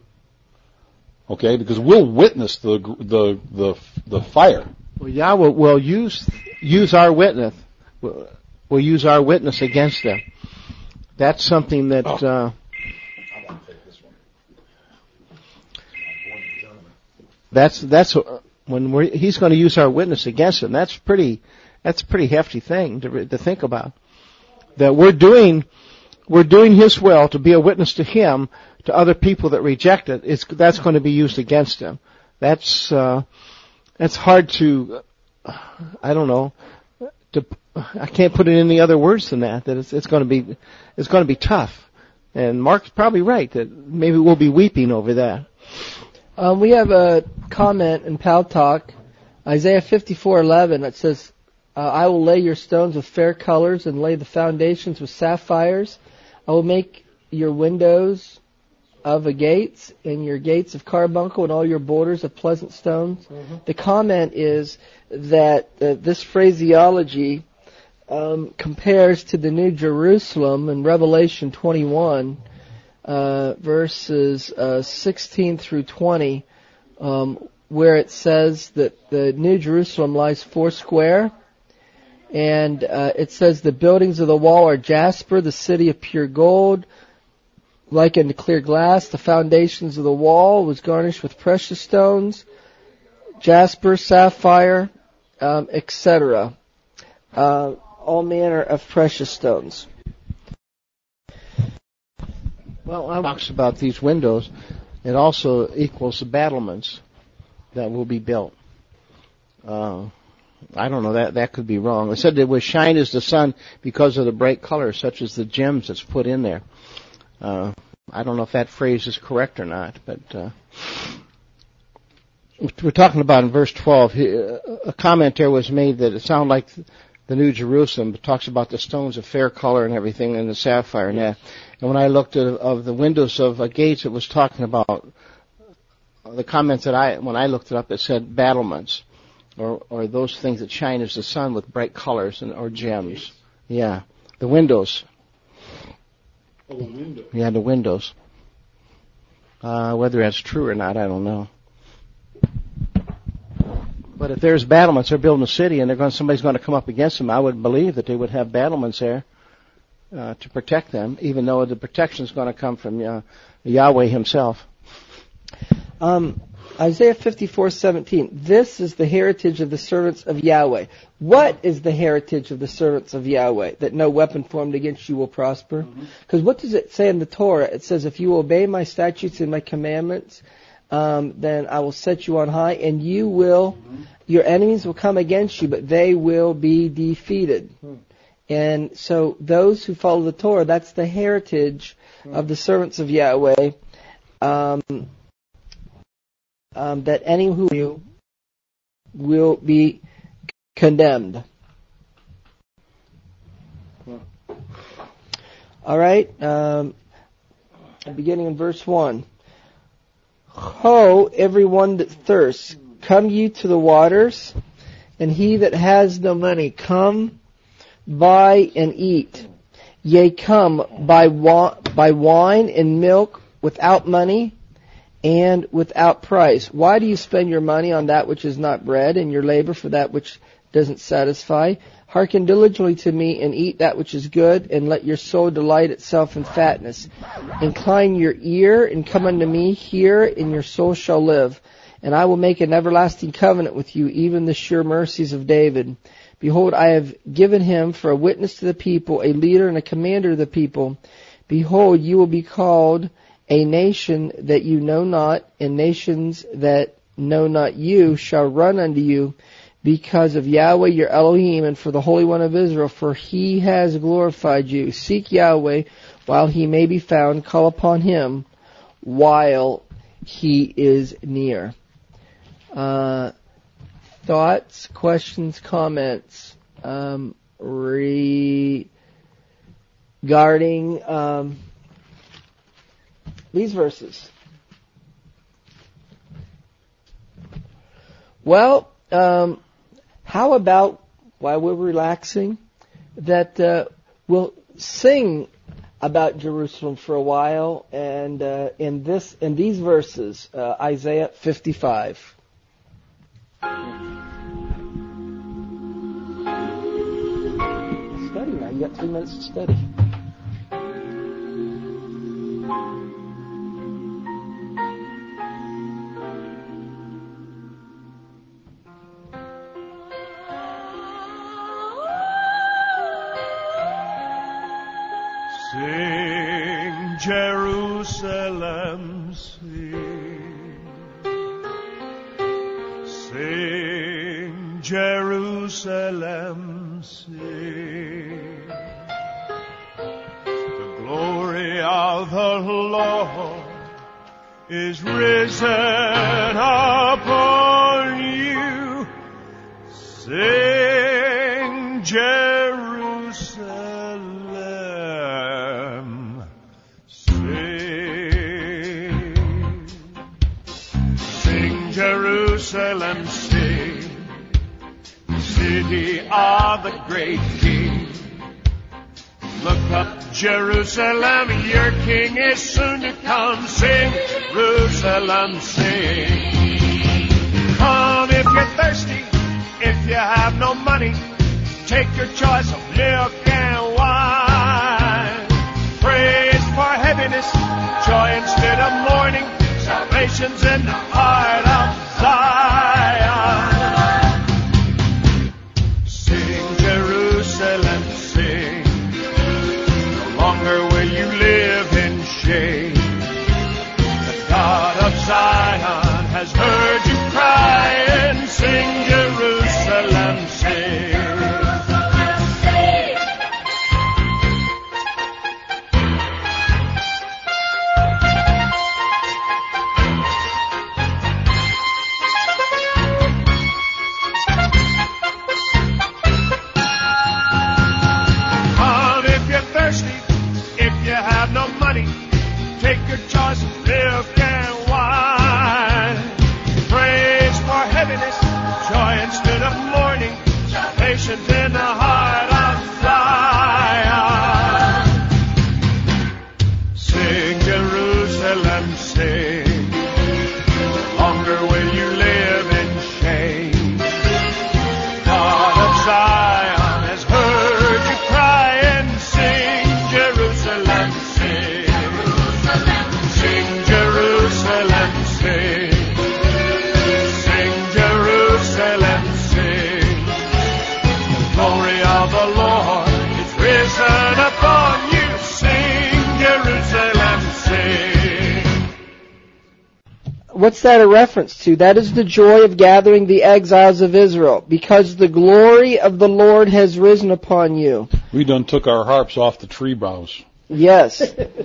Okay, because we'll witness the the the the fire. Well, Yahweh will use use our witness. Will use our witness against them. That's something that. Oh. Uh, I want to take this one. That's that's when we're, he's going to use our witness against them. That's pretty. That's a pretty hefty thing to to think about. That we're doing, we're doing His will to be a witness to Him to other people that reject it. It's that's going to be used against Him. That's uh, that's hard to, I don't know, to I can't put it in any other words than that. That it's it's going to be it's going to be tough. And Mark's probably right that maybe we'll be weeping over that. Um, we have a comment in Pal Talk, Isaiah fifty-four eleven, that says, Uh, I will lay your stones with fair colors and lay the foundations with sapphires. I will make your windows of agates and your gates of carbuncle and all your borders of pleasant stones. Mm-hmm. The comment is that uh, this phraseology um, compares to the New Jerusalem in Revelation twenty-one, uh, verses uh, sixteen through twenty, um, where it says that the New Jerusalem lies foursquare. And uh, it says the buildings of the wall are jasper, the city of pure gold, like unto clear glass. The foundations of the wall was garnished with precious stones, jasper, sapphire, um, et cetera. Uh, all manner of precious stones. Well, it talks about these windows. It also equals the battlements that will be built. Uh, I don't know, that that could be wrong. It said it would shine as the sun because of the bright colors, such as the gems that's put in there. Uh, I don't know if that phrase is correct or not, but uh, we're talking about in verse twelve. A comment there was made that it sounded like the New Jerusalem. It talks about the stones of fair color and everything, and the sapphire and that. And when I looked at of the windows of uh, gates, it was talking about the comments that I when I looked it up. It said battlements, or or those things that shine as the sun with bright colors and or gems. Yeah, the windows. Oh, the windows. Yeah, the windows. Uh, whether that's true or not, I don't know. But if there's battlements, they're building a city, and they're going, somebody's going to come up against them. I would believe that they would have battlements there uh, to protect them, even though the protection is going to come from uh, Yahweh Himself. Um, Isaiah fifty-four seventeen. This is the heritage of the servants of Yahweh. What is the heritage of the servants of Yahweh? That no weapon formed against you will prosper. Because mm-hmm. what does it say in the Torah? It says, if you obey my statutes and my commandments, um, then I will set you on high, and you will, mm-hmm. your enemies will come against you, but they will be defeated. Mm-hmm. And so those who follow the Torah, that's the heritage mm-hmm. of the servants of Yahweh. Um, Um, that any who will be condemned. All right, um, beginning in verse one. Ho, everyone that thirsts, come ye to the waters, and he that has no money, come buy and eat. Yea, come buy wa- buy wine and milk without money, and without price. Why do you spend your money on that which is not bread, and your labor for that which doesn't satisfy? Hearken diligently to me, and eat that which is good, and let your soul delight itself in fatness. Incline your ear, and come unto me, hear, and your soul shall live. And I will make an everlasting covenant with you, even the sure mercies of David. Behold, I have given him for a witness to the people, a leader and a commander of the people. Behold, you will be called a nation that you know not, and nations that know not you shall run unto you, because of Yahweh your Elohim, and for the Holy One of Israel, for He has glorified you. Seek Yahweh while He may be found. Call upon Him while He is near. Uh, thoughts, questions, comments um, regarding Um, these verses? Well, um, how about, while we're relaxing, that uh, we'll sing about Jerusalem for a while, and uh, in this, in these verses, uh, Isaiah fifty-five. Study now. You got three minutes to study. Sing, Jerusalem, sing. Sing, Jerusalem, sing. The glory of the Lord is risen upon you. Sing, Jerusalem, sing. Sing, Jerusalem, sing. City of the great King. Look up, Jerusalem, your King is soon to come. Sing, Jerusalem, sing. Come if you're thirsty, if you have no money, take your choice of milk and wine. Praise for happiness, joy instead of mourning, salvation's in the heart of Zion. Sing, Jerusalem, sing. No longer will you live in shame. The God of Zion has heard you cry, and sing, Jerusalem, sing. morning. Take your choice of milk and wine. Praise for heaviness, joy instead of mourning, patience in the heart of Zion. Sing, Jerusalem, sing. Longer will you live in shame. God of Zion has heard you cry and sing, Jerusalem, sing. Sing, Jerusalem, sing. Sing, Jerusalem, sing. The glory of the Lord is risen upon you. Sing, Jerusalem, sing. What's that a reference to? That is the joy of gathering the exiles of Israel, because the glory of the Lord has risen upon you. We done took our harps off the tree boughs. Yes.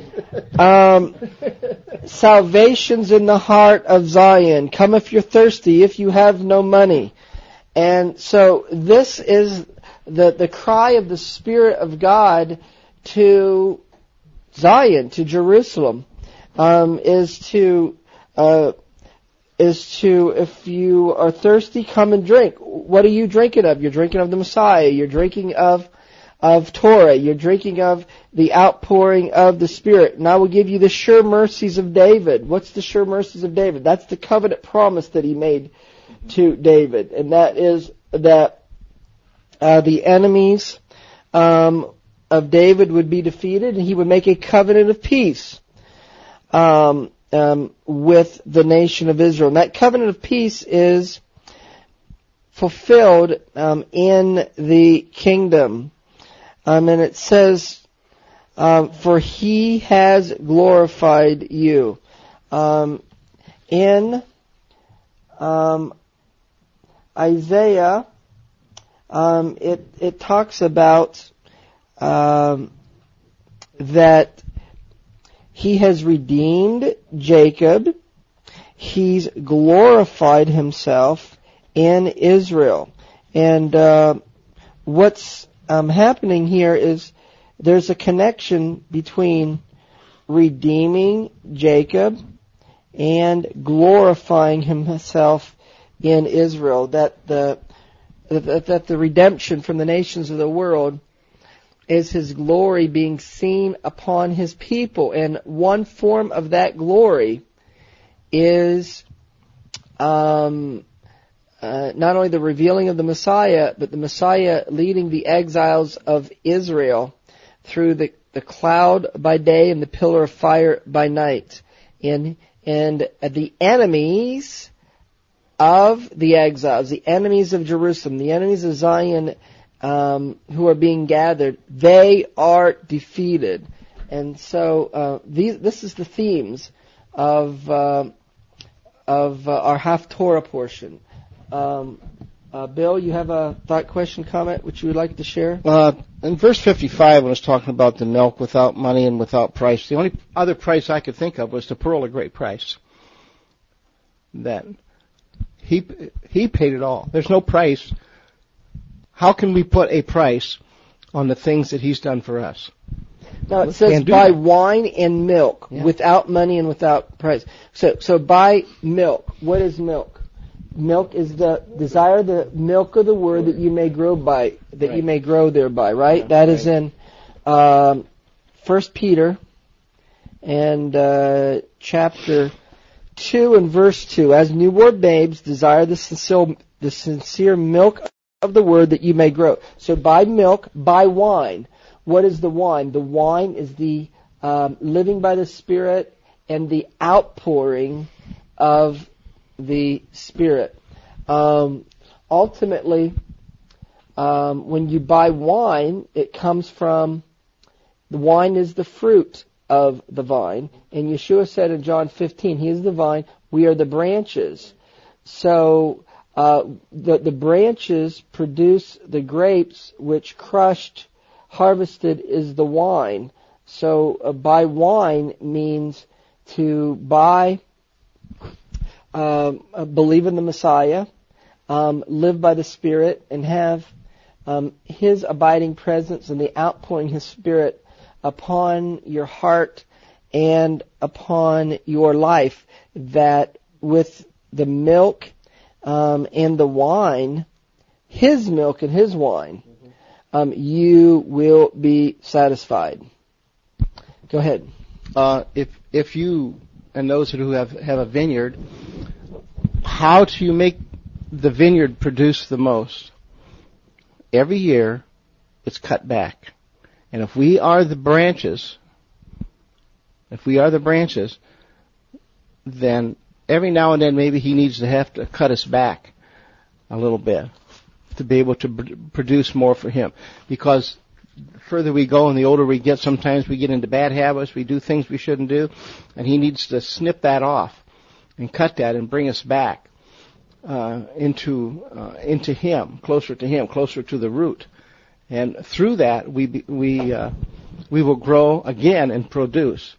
Um, salvation's in the heart of Zion. Come if you're thirsty, if you have no money. And so this is the, the cry of the Spirit of God to Zion, to Jerusalem, um, is to, uh, is to, if you are thirsty, come and drink. What are you drinking of? You're drinking of the Messiah. You're drinking of of Torah. You're drinking of the outpouring of the Spirit. And I will give you the sure mercies of David. What's the sure mercies of David? That's the covenant promise that he made to David. And that is that uh, the enemies um, of David would be defeated, and he would make a covenant of peace um, um, with the nation of Israel. And that covenant of peace is fulfilled um, in the kingdom. Um, and it says, um, for he has glorified you. Um, in um, Isaiah, um, it it talks about um, that he has redeemed Jacob. He's glorified himself in Israel. And uh, what's Um, happening here is there's a connection between redeeming Jacob and glorifying himself in Israel. That the that, that the redemption from the nations of the world is his glory being seen upon his people, and one form of that glory is um. Uh, not only the revealing of the Messiah, but the Messiah leading the exiles of Israel through the, the cloud by day and the pillar of fire by night. And, and the enemies of the exiles, the enemies of Jerusalem, the enemies of Zion um, who are being gathered, they are defeated. And so uh, these, this is the themes of, uh, of uh, our Haftorah portion. Um, uh, Bill, you have a thought, question, comment which you would like to share? Uh, in verse fifty-five, when it's talking about the milk without money and without price, the only other price I could think of was the pearl of great price. That he he paid it all. There's no price. How can we put a price on the things that he's done for us? Now it says buy wine and milk yeah. without money and without price. So so buy milk. What is milk? Milk is the desire, the milk of the word that you may grow by, that right. you may grow thereby, right? Yeah, that right. is in um, First Peter and uh, chapter two and verse two. As newborn babes, desire the sincere, the sincere milk of the word that you may grow. So buy milk, buy wine. What is the wine? The wine is the um, living by the Spirit and the outpouring of the Spirit. Um, ultimately, um, when you buy wine, it comes from, the wine is the fruit of the vine. And Yeshua said in John fifteen, he is the vine, we are the branches. So uh, the, the branches produce the grapes, which crushed, harvested is the wine. So uh, buy wine means to buy Um, uh, believe in the Messiah, um, live by the Spirit, and have um, His abiding presence and the outpouring His Spirit upon your heart and upon your life, that with the milk um, and the wine, His milk and His wine, um, you will be satisfied. Go ahead. Uh, if if you and those who have have a vineyard, how do you make the vineyard produce the most? Every year, it's cut back, and if we are the branches, if we are the branches, then every now and then maybe He needs to have to cut us back a little bit to be able to pr- produce more for Him. Because the further we go and the older we get, sometimes we get into bad habits, we do things we shouldn't do, and He needs to snip that off and cut that and bring us back uh, into uh, into Him, closer to Him, closer to the root. And through that, we be, we uh, we will grow again and produce.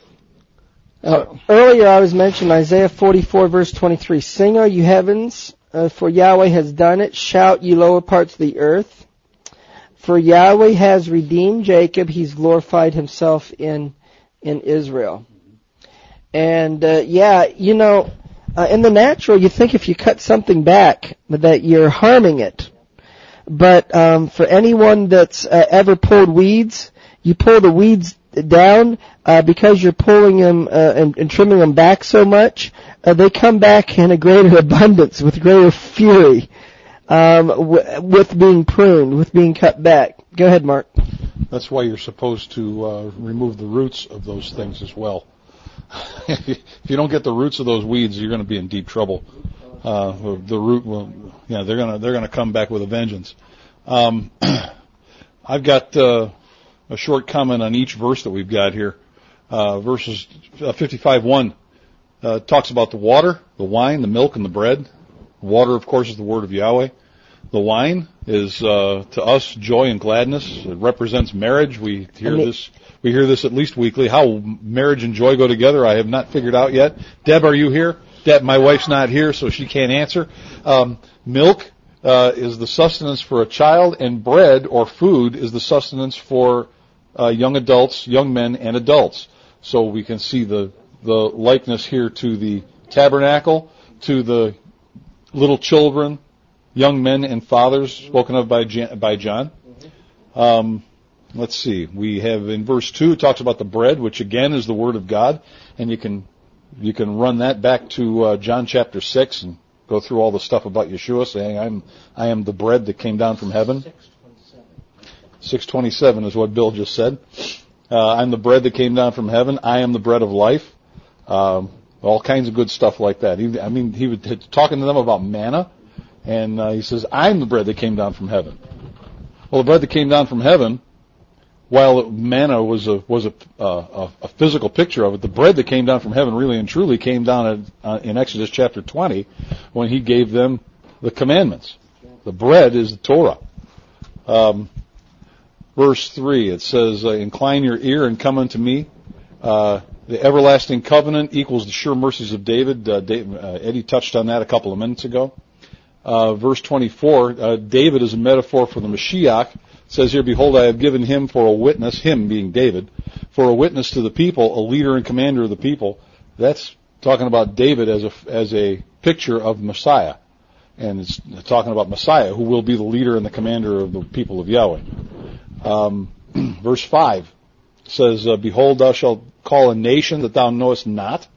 Uh, earlier I was mentioning Isaiah forty-four verse twenty-three. Sing, O you heavens, uh, for Yahweh has done it. Shout, you lower parts of the earth. For Yahweh has redeemed Jacob. He's glorified Himself in in Israel. And, uh, yeah, you know, uh, in the natural, you think if you cut something back that you're harming it. But um, for anyone that's uh, ever pulled weeds, you pull the weeds down uh, because you're pulling them uh, and, and trimming them back so much, uh, they come back in a greater abundance, with greater fury, um, w- with being pruned, with being cut back. Go ahead, Mark. That's why you're supposed to uh, remove the roots of those things as well. If you don't get the roots of those weeds, you're going to be in deep trouble. Uh, the root will, yeah, they're going to they're going to come back with a vengeance. Um, I've got uh, a short comment on each verse that we've got here. Uh, verses fifty-five one uh, talks about the water, the wine, the milk, and the bread. Water, of course, is the word of Yahweh. The wine is uh, to us joy and gladness. It represents marriage. We hear I mean, this. We hear this at least weekly. How marriage and joy go together, I have not figured out yet. Deb, are you here? Deb, my wife's not here, so she can't answer. Um, milk uh, is the sustenance for a child, and bread or food is the sustenance for uh, young adults, young men, and adults. So we can see the the likeness here to the tabernacle, to the little children, young men, and fathers spoken of by Jan, by John. Um, let's see. We have in verse two, it talks about the bread, which again is the word of God, and you can you can run that back to uh, John chapter six and go through all the stuff about Yeshua, saying, "I'm I am the bread that came down from heaven." six twenty-seven is what Bill just said. Uh, I'm the bread that came down from heaven. I am the bread of life. Um, all kinds of good stuff like that. He, I mean, he was talking to them about manna, and uh, he says, "I'm the bread that came down from heaven." Well, the bread that came down from heaven, while manna was a was a, uh, a physical picture of it, the bread that came down from heaven really and truly came down at, uh, in Exodus chapter twenty when He gave them the commandments. The bread is the Torah. Um, verse three, it says, uh, "Incline your ear and come unto me." Uh, the everlasting covenant equals the sure mercies of David. Uh, Dave, uh, Eddie touched on that a couple of minutes ago. Uh, verse twenty-four, uh, David is a metaphor for the Mashiach. It says here, "Behold, I have given him for a witness," him being David, "for a witness to the people, a leader and commander of the people." That's talking about David as a, as a picture of Messiah. And it's talking about Messiah, who will be the leader and the commander of the people of Yahweh. Um, verse five says, uh, "Behold, thou shalt call a nation that thou knowest not,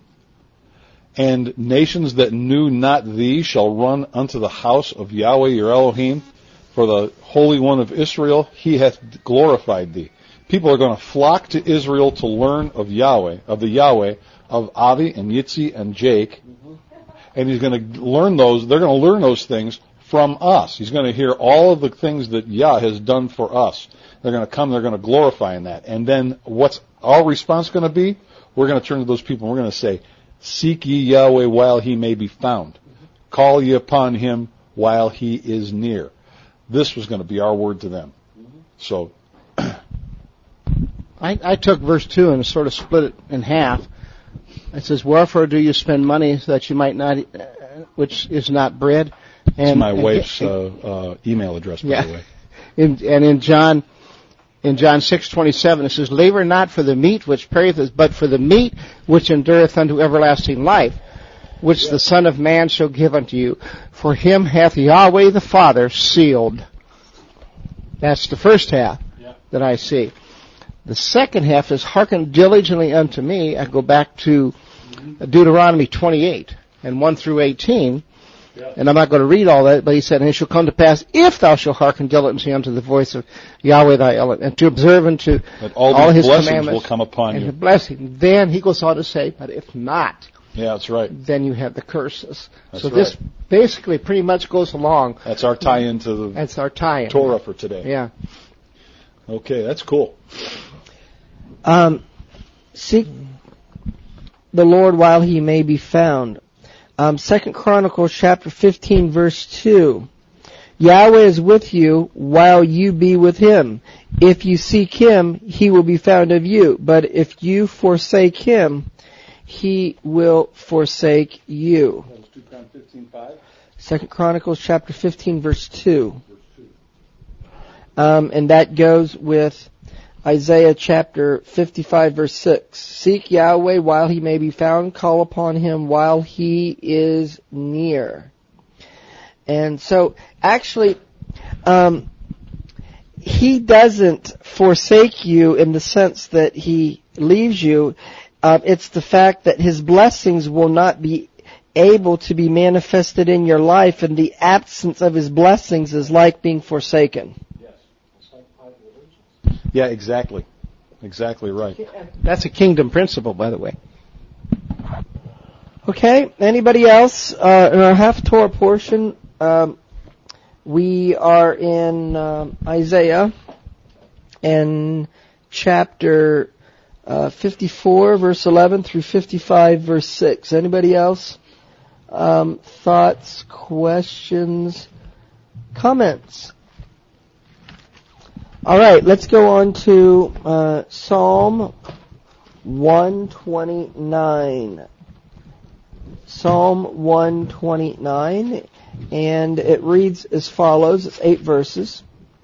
and nations that knew not thee shall run unto the house of Yahweh your Elohim, for the Holy One of Israel, He hath glorified thee." People are going to flock to Israel to learn of Yahweh, of the Yahweh of Avi and Yitzi and Jake, and He's going to learn those. They're going to learn those things from us. He's going to hear all of the things that Yah has done for us. They're going to come. They're going to glorify in that. And then what's our response going to be? We're going to turn to those people. And we're going to say, "Seek ye Yahweh while He may be found. Call ye upon Him while He is near." This was going to be our word to them. So, I, I took verse two and sort of split it in half. It says, "Wherefore do you spend money that you might not, uh, which is not bread?" And, it's my wife's uh, uh, email address, by yeah. the way. In, and in John in John six twenty-seven. It says, labor not for the meat which perisheth, but for the meat which endureth unto everlasting life, which yeah. the Son of Man shall give unto you. For him hath Yahweh the Father sealed. That's the first half yeah. that I see. The second half is, hearken diligently unto me. I go back to mm-hmm. Deuteronomy twenty-eight and one through eighteen. Yeah. And I'm not going to read all that, but he said, and it shall come to pass, if thou shalt hearken diligently unto the voice of Yahweh thy Elohim, and to observe unto that all, all his blessings commandments will come upon and you. The blessing. Then he goes on to say, but if not, yeah, that's right. then you have the curses. That's so right. this basically pretty much goes along. That's our tie-in to the that's our tie-in. Torah for today. Yeah. Okay, that's cool. Um, seek the Lord while he may be found. Um, Second Chronicles chapter fifteen verse two. Yahweh is with you while you be with him. If you seek him, he will be found of you. But if you forsake him, he will forsake you. Second Chronicles chapter fifteen verse two. Um, and that goes with Isaiah chapter fifty-five verse six. Seek Yahweh while he may be found. Call upon him while he is near. And so, actually, um, he doesn't forsake you in the sense that he leaves you. Uh, it's the fact that his blessings will not be able to be manifested in your life, and the absence of his blessings is like being forsaken. Yeah, exactly. Exactly right. That's a kingdom principle, by the way. Okay, anybody else? Uh, in our half Torah portion, um, we are in um, Isaiah and chapter uh, fifty-four, verse eleven through fifty-five, verse six. Anybody else? Um, thoughts, questions, comments? All right, let's go on to uh, Psalm one twenty-nine. Psalm one twenty-nine, and it reads as follows. It's eight verses.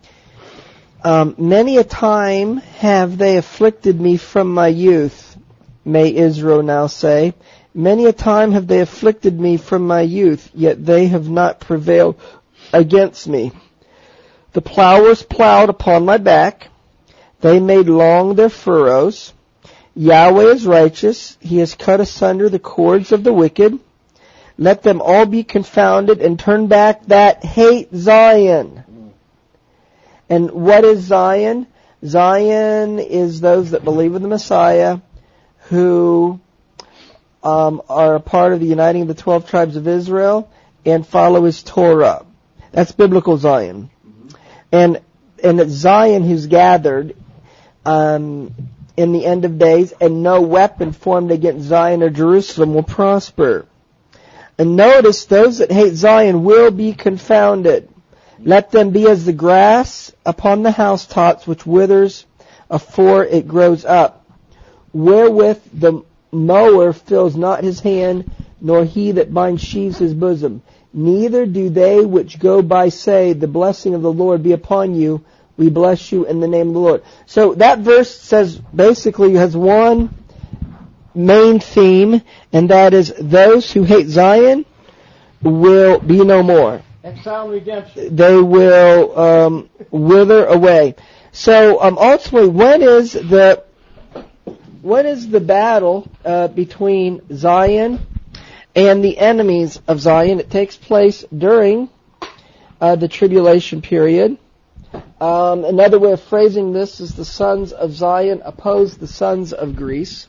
Um, Many a time have they afflicted me from my youth, may Israel now say. Many a time have they afflicted me from my youth, yet they have not prevailed against me. The plowers plowed upon my back. They made long their furrows. Yahweh is righteous. He has cut asunder the cords of the wicked. Let them all be confounded and turn back that hate Zion. And what is Zion? Zion is those that believe in the Messiah, who um, are a part of the uniting of the twelve tribes of Israel and follow his Torah. That's biblical Zion. And and it's Zion who's gathered um, in the end of days, and no weapon formed against Zion or Jerusalem will prosper. And notice, those that hate Zion will be confounded. Let them be as the grass upon the housetops, which withers afore it grows up, wherewith the mower fills not his hand, nor he that binds sheaves his bosom. Neither do they which go by say, the blessing of the Lord be upon you. We bless you in the name of the Lord. So that verse says, basically has one main theme, and that is those who hate Zion will be no more. Exile and redemption. They will um, wither away. So um, ultimately, when is the when is the battle uh, between Zion and the enemies of Zion? It takes place during uh, the tribulation period. Um, another way of phrasing this is the sons of Zion oppose the sons of Greece.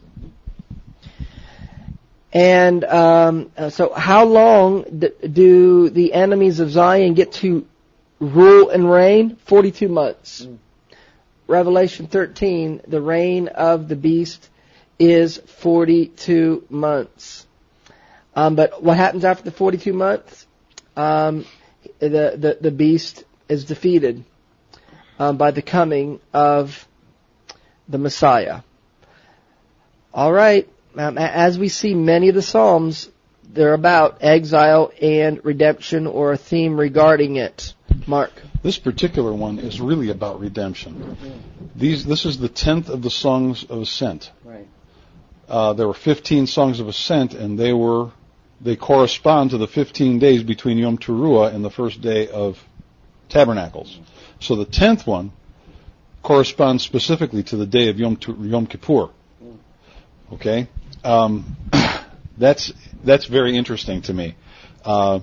And um, so how long d- do the enemies of Zion get to rule and reign? forty-two months. Mm. Revelation thirteen, the reign of the beast is forty-two months. Um, but what happens after the forty-two months? Um, the, the, the beast is defeated um, by the coming of the Messiah. All right. Um, as we see, many of the Psalms, they're about exile and redemption, or a theme regarding it. Mark? This particular one is really about redemption. These, this is the tenth of the songs of ascent. Right. Uh, there were fifteen songs of ascent, and they were they correspond to the fifteen days between Yom Teruah and the first day of Tabernacles. So the tenth one corresponds specifically to the day of Yom, Yom Kippur. Okay, um, that's that's very interesting to me, uh,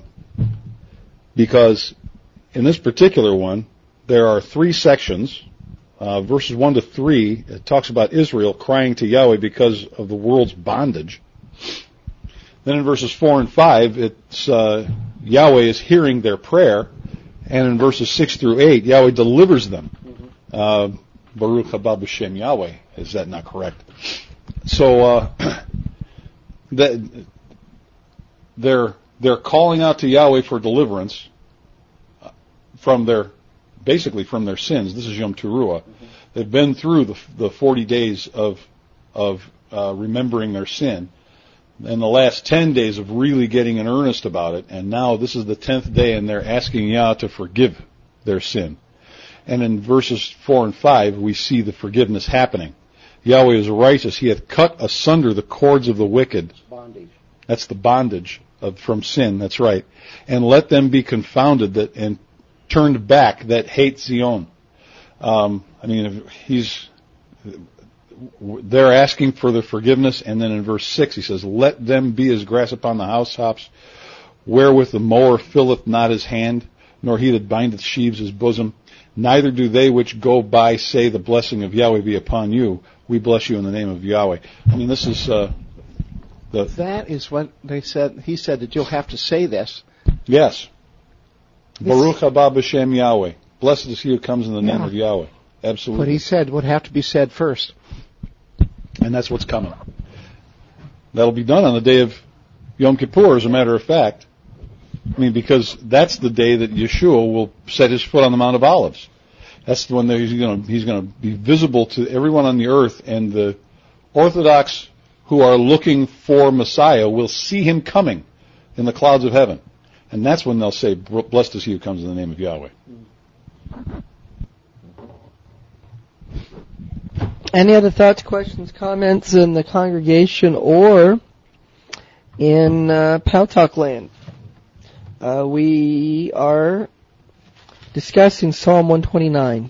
because in this particular one there are three sections. Uh, verses one to three, it talks about Israel crying to Yahweh because of the world's bondage. Then in verses four and five, it's uh, Yahweh is hearing their prayer, and in verses six through eight, Yahweh delivers them. Uh, Baruch haba b'shem Yahweh. Is that not correct? So uh, that they're they're calling out to Yahweh for deliverance from their basically from their sins. This is Yom Teruah. Mm-hmm. They've been through the the forty days of of uh, remembering their sin, and the last ten days of really getting in earnest about it. And now this is the tenth day, and they're asking Yah to forgive their sin. And in verses four and five, we see the forgiveness happening. Yahweh is righteous; He hath cut asunder the cords of the wicked. It's bondage. That's the bondage of from sin. That's right. And let them be confounded that and turned back that hate Zion. Um, I mean, he's they're asking for the forgiveness, and then in verse six he says, "Let them be as grass upon the housetops, wherewith the mower filleth not his hand, nor he that bindeth sheaves his bosom. Neither do they which go by say, the blessing of Yahweh be upon you. We bless you in the name of Yahweh." I mean, this is uh, the that is what they said. He said that you'll have to say this. Yes. Baruch haba b'shem Yahweh. Blessed is he who comes in the name yeah. of Yahweh. Absolutely. What he said would have to be said first. And that's what's coming. That'll be done on the day of Yom Kippur, as a matter of fact. I mean, because that's the day that Yeshua will set his foot on the Mount of Olives. That's the one that he's going to he's going to be visible to everyone on the earth, and the Orthodox who are looking for Messiah will see him coming in the clouds of heaven. And that's when they'll say, "Blessed is he who comes in the name of Yahweh." Any other thoughts, questions, comments in the congregation or in uh, Paltalk land? Uh, we are discussing Psalm one twenty-nine.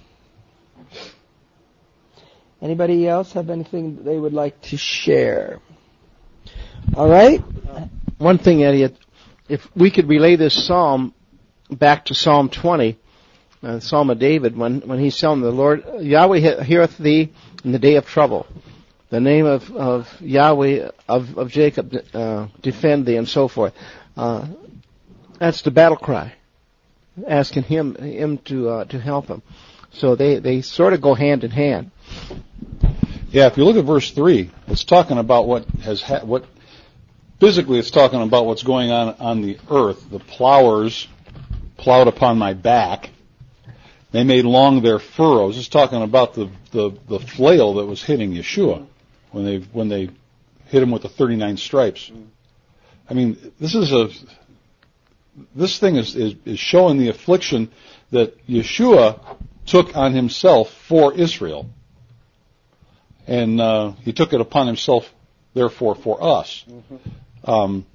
Anybody else have anything that they would like to share? All right. Uh, one thing, Eddie, if we could relay this psalm back to Psalm twenty, uh, Psalm of David, when, when he's telling the Lord, Yahweh heareth thee in the day of trouble. The name of, of Yahweh, of, of Jacob, uh, defend thee, and so forth. Uh, that's the battle cry, asking him, him to, uh, to help him. So they, they sort of go hand in hand. Yeah, if you look at verse three, it's talking about what has ha- what physically it's talking about what's going on on the earth. The plowers plowed upon my back. They made long their furrows. It's talking about the, the, the flail that was hitting Yeshua when they when they hit him with the thirty-nine stripes. I mean, this is a this thing is, is, is showing the affliction that Yeshua took on himself for Israel. And uh, he took it upon himself, therefore, for us. Mm-hmm. Um,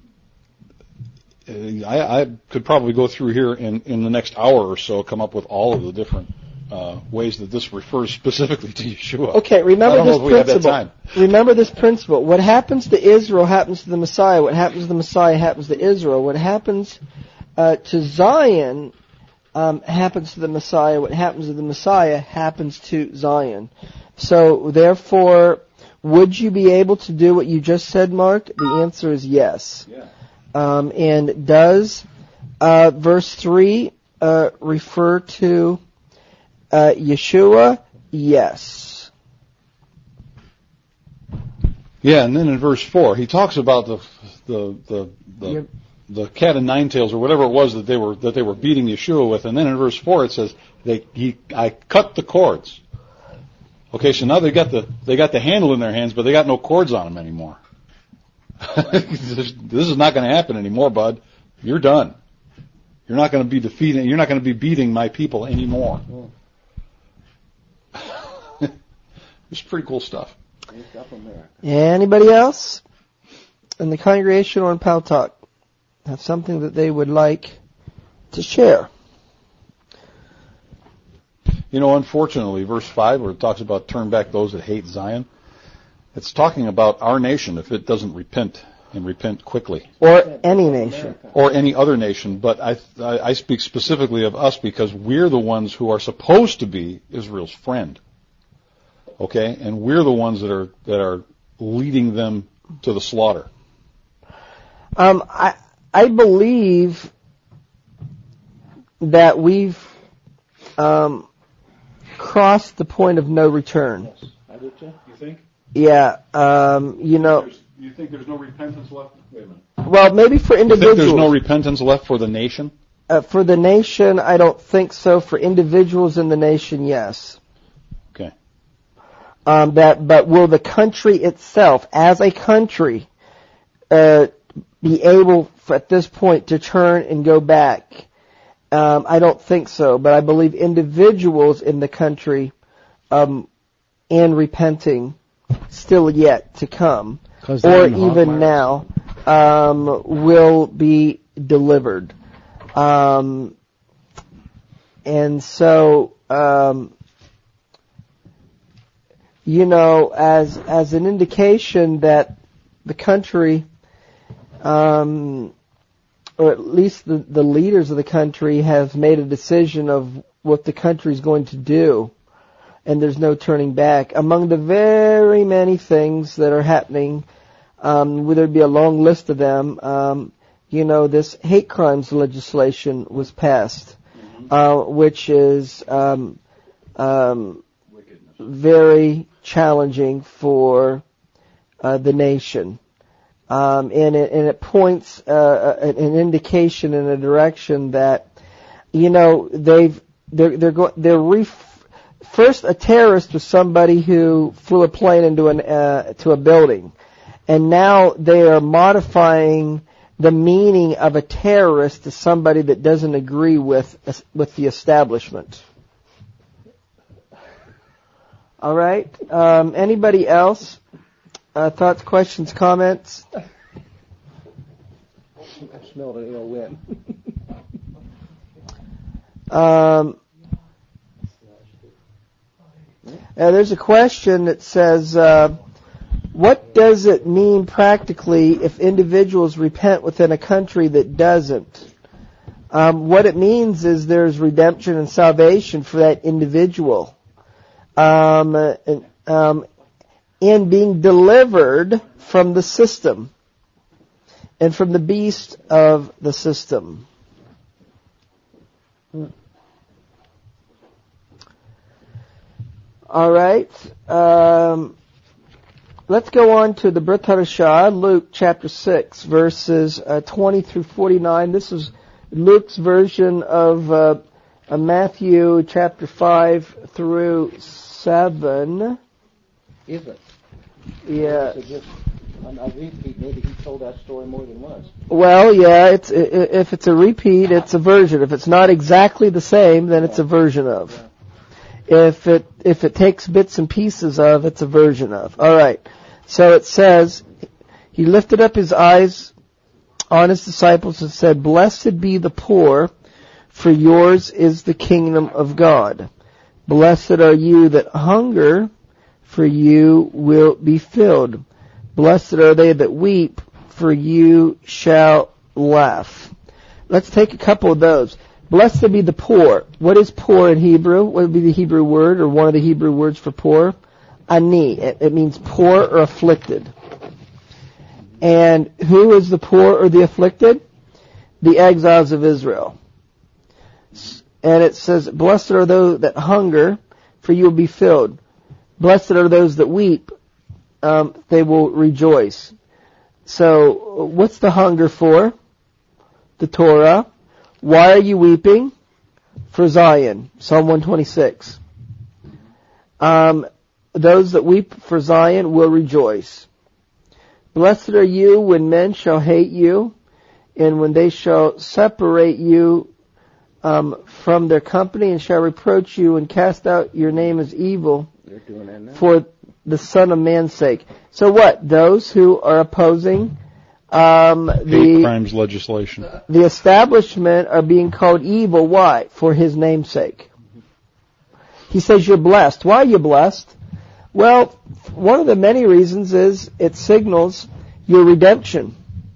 I, I could probably go through here in, in the next hour or so, come up with all of the different uh, ways that this refers specifically to Yeshua. Okay, remember this principle. Remember this principle. What happens to Israel happens to the Messiah. What happens to the Messiah happens to Israel. What happens uh, to Zion um, happens to the Messiah. What happens to the Messiah happens to Zion. So, therefore, would you be able to do what you just said, Mark? The answer is yes. Yeah. Um, and does uh, verse three uh, refer to uh, Yeshua? Yes. Yeah, and then in verse four, he talks about the the the the, yep. the cat and nine tails, or whatever it was that they were that they were beating Yeshua with. And then in verse four, it says, "They he I cut the cords." Okay, so now they got the they got the handle in their hands, but they got no cords on them anymore. This is not going to happen anymore, bud. You're done. You're not going to be defeating. You're not going to be beating my people anymore. It's pretty cool stuff. Anybody else in the congregation or in Pal Talk have something that they would like to share? You know, unfortunately, verse five, where it talks about turn back those that hate Zion, it's talking about our nation if it doesn't repent and repent quickly. Or any nation. Or any other nation. But I, I speak specifically of us because we're the ones who are supposed to be Israel's friend. Okay? And we're the ones that are that are leading them to the slaughter. Um, I I believe that we've um, crossed the point of no return. Yes, I do too. You think? Yeah. Um, you know. There's, you think there's no repentance left? Wait a minute. Well, maybe for individuals. You think there's no repentance left for the nation? Uh, for the nation, I don't think so. For individuals in the nation, yes. Okay. Um, that, but will the country itself, as a country, uh, be able at this point to turn and go back? Um, I don't think so, but I believe individuals in the country, um, and repenting still yet to come, or even now, um, will be delivered. Um, and so, um, you know, as as an indication that the country, um, or at least the, the leaders of the country, have made a decision of what the country is going to do, and there's no turning back. Among the very many things that are happening, um, would there be a long list of them? Um, you know, this hate crimes legislation was passed, mm-hmm. uh, which is um, um, very challenging for uh, the nation, um, and it and it points uh, an indication in a direction that, you know, they've they're they're going they're ref- first a terrorist was somebody who flew a plane into an uh, to a building, and now they are modifying the meaning of a terrorist to somebody that doesn't agree with with the establishment. All right. Um, anybody else? Uh, thoughts, questions, comments? I smelled an ill wind. um, uh, there's a question that says, uh, what does it mean practically if individuals repent within a country that doesn't? Um, what it means is there's redemption and salvation for that individual. Um, and, um, in being delivered from the system and from the beast of the system. All right. Um, let's go on to the Brit Hadashah, Luke chapter six, verses uh, twenty through forty-nine. This is Luke's version of uh, uh, Matthew chapter five through seven. Is it? Yeah. So just, I repeat, maybe he told that story more than once. Well, yeah, it's if it's a repeat, it's a version. If it's not exactly the same, then it's a version of. Yeah. If it if it takes bits and pieces of, it's a version of. All right. So it says, he lifted up his eyes on his disciples and said, "Blessed be the poor, for yours is the kingdom of God. Blessed are you that hunger, for you will be filled. Blessed are they that weep, for you shall laugh." Let's take a couple of those. Blessed be the poor. What is poor in Hebrew? What would be the Hebrew word, or one of the Hebrew words for poor? Ani. It, it means poor or afflicted. And who is the poor or the afflicted? The exiles of Israel. And it says, blessed are those that hunger, for you will be filled. Blessed are those that weep, um, they will rejoice. So, what's the hunger for? The Torah. Why are you weeping? For Zion. Psalm one twenty-six. Um, those that weep for Zion will rejoice. Blessed are you when men shall hate you, and when they shall separate you um, from their company and shall reproach you and cast out your name as evil They're doing that now. for the Son of Man's sake. So what? Those who are opposing um, Hate the crimes legislation. the establishment are being called evil. Why? For His name's sake. He says you're blessed. Why are you blessed? Well, one of the many reasons is it signals your redemption.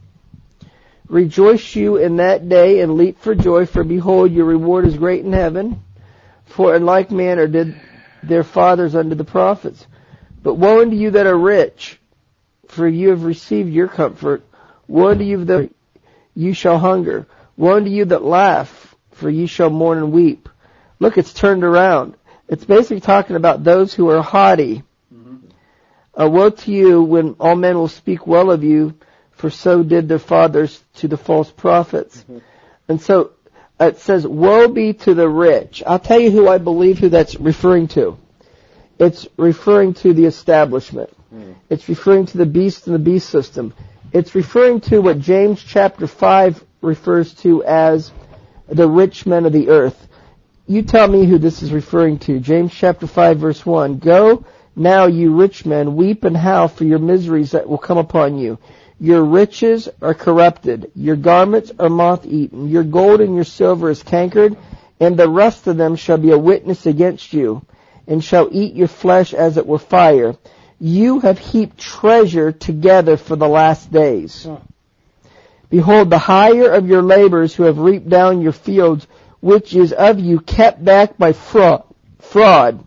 Rejoice you in that day and leap for joy, for behold, your reward is great in heaven. For in like manner did their fathers unto the prophets. But woe unto you that are rich, for you have received your comfort. Woe unto you that you shall hunger. Woe unto you that laugh, for you shall mourn and weep. Look, it's turned around. It's basically talking about those who are haughty. Mm-hmm. Uh, woe to you when all men will speak well of you, for so did their fathers to the false prophets. Mm-hmm. And so uh, it says, woe be to the rich. I'll tell you who I believe who that's referring to. It's referring to the establishment. Mm. It's referring to the beast and the beast system. It's referring to what James chapter five refers to as the rich men of the earth. You tell me who this is referring to. James chapter five verse one. Go now, you rich men, weep and howl for your miseries that will come upon you. Your riches are corrupted. Your garments are moth-eaten. Your gold and your silver is cankered, and the rust of them shall be a witness against you, and shall eat your flesh as it were fire. You have heaped treasure together for the last days. Huh. Behold, the hire of your laborers who have reaped down your fields, which is of you kept back by fraud. fraud.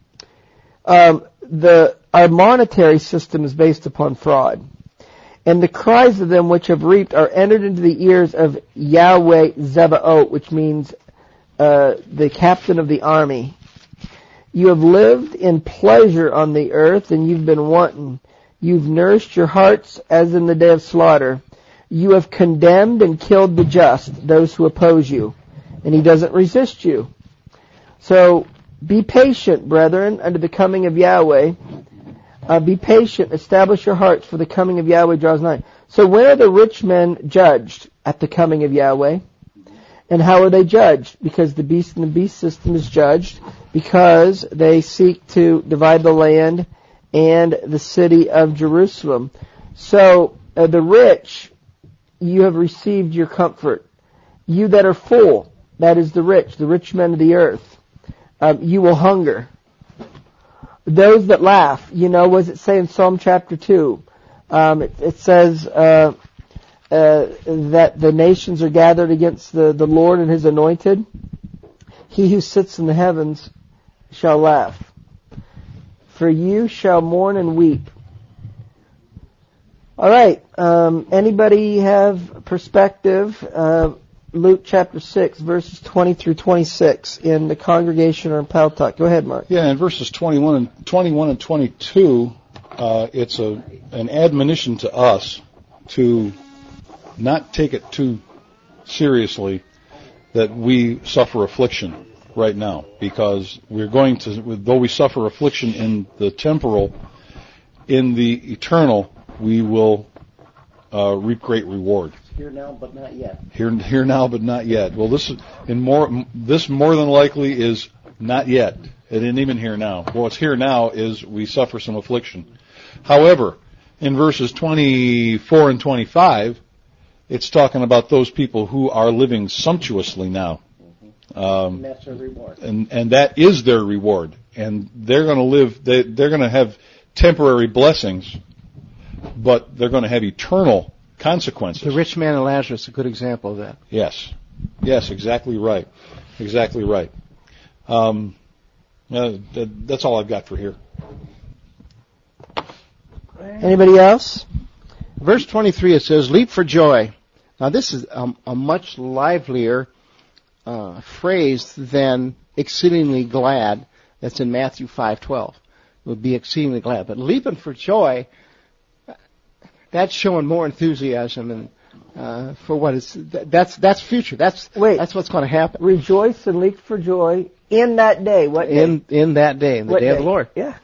Um, the our monetary system is based upon fraud. And the cries of them which have reaped are entered into the ears of Yahweh Zebaoth, which means uh, the captain of the army. You have lived in pleasure on the earth, and you've been wanton. You've nourished your hearts as in the day of slaughter. You have condemned and killed the just, those who oppose you. And He doesn't resist you. So, be patient, brethren, unto the coming of Yahweh. Uh, be patient, establish your hearts, for the coming of Yahweh draws nigh. So when are the rich men judged? At the coming of Yahweh. And how are they judged? Because the beast and the beast system is judged because they seek to divide the land and the city of Jerusalem. So uh, the rich, you have received your comfort. You that are full, that is the rich, the rich men of the earth, um, you will hunger. Those that laugh, you know, what does it say in Psalm chapter two? Um, it, it says uh, uh, that the nations are gathered against the, the Lord and His anointed. He who sits in the heavens shall laugh. For you shall mourn and weep. All right. Um, anybody have perspective? Uh, Luke chapter six, verses twenty through twenty-six in the congregation or in Paltalk. Go ahead, Mark. Yeah, in verses twenty-one and twenty-one and twenty-two, uh, it's a an admonition to us to not take it too seriously that we suffer affliction right now, because we're going to, though we suffer affliction in the temporal, in the eternal, we will uh, reap great reward. Here now, but not yet. Here, here now, but not yet. Well, this is in more. This more than likely is not yet. It isn't even here now. What's here now is we suffer some affliction. However, in verses twenty-four and twenty-five, it's talking about those people who are living sumptuously now. Um, and that's their reward. And and that is their reward. And they're going to live. They, they're going to have temporary blessings, but they're going to have eternal consequences. The rich man and Lazarus is a good example of that. Yes. Yes, exactly right. Exactly right. Um, uh, that, that's all I've got for here. Anybody else? Verse twenty-three, it says, leap for joy. Now this is a, a much livelier uh, phrase than exceedingly glad that's in Matthew five twelve. It would be exceedingly glad. But leaping for joy, that's showing more enthusiasm and uh, for what is that's that's future. That's Wait, that's what's going to happen. Rejoice and leap for joy in that day. What day? In in that day, in the what day, day of the Lord. Yeah.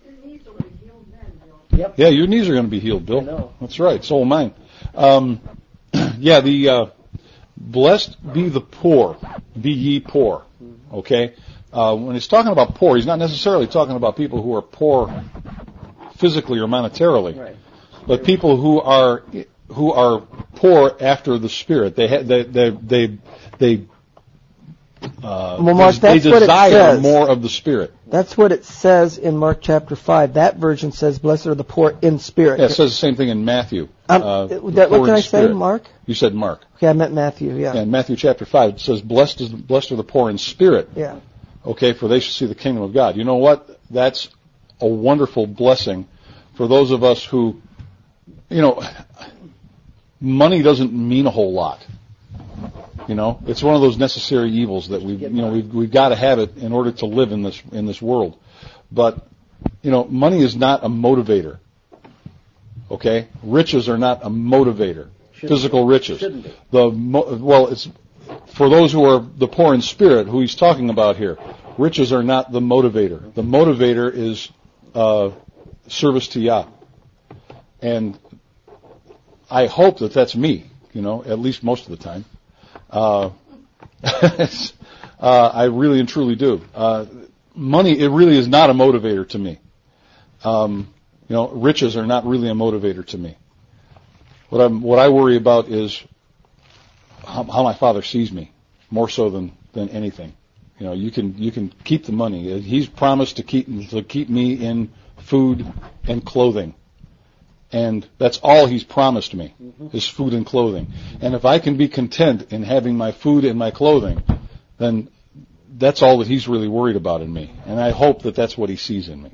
Yep. Yeah, your knees are going to be healed, Bill. I know. That's right. So will mine. Um, yeah, the uh, blessed be the poor, be ye poor. Okay? Uh, when he's talking about poor, he's not necessarily talking about people who are poor physically or monetarily, Right. but people who are who are poor after the Spirit. They ha- they they they they, uh, Well, Mark, they that's what it desire says. more of the Spirit. That's what it says in Mark chapter five. That version says, "Blessed are the poor in spirit." Yeah, it says the same thing in Matthew. Um, uh, that, poor what in did I say, spirit. Mark? You said Mark. Okay, I meant Matthew. Yeah. Yeah, in Matthew chapter five, it says, "Blessed is blessed are the poor in spirit." Yeah. Okay, for they shall see the kingdom of God. You know what? That's a wonderful blessing for those of us who, you know, money doesn't mean a whole lot. You know, it's one of those necessary evils that we, you know, we've, we've got to have it in order to live in this in this world. But, you know, money is not a motivator. Okay, riches are not a motivator. Shouldn't Physical be. riches. Shouldn't be. The mo- well, it's for those who are the poor in spirit, who he's talking about here. Riches are not the motivator. The motivator is uh, service to Yah. And I hope that that's me, you know, at least most of the time. Uh, uh, I really and truly do. Uh, money, it really is not a motivator to me. Um, you know, riches are not really a motivator to me. What I'm, what I worry about is how, how my Father sees me, more so than, than anything. You know, you can you can keep the money. He's promised to keep to keep me in food and clothing, and that's all He's promised me mm-hmm. is food and clothing. And if I can be content in having my food and my clothing, then that's all that He's really worried about in me. And I hope that that's what He sees in me.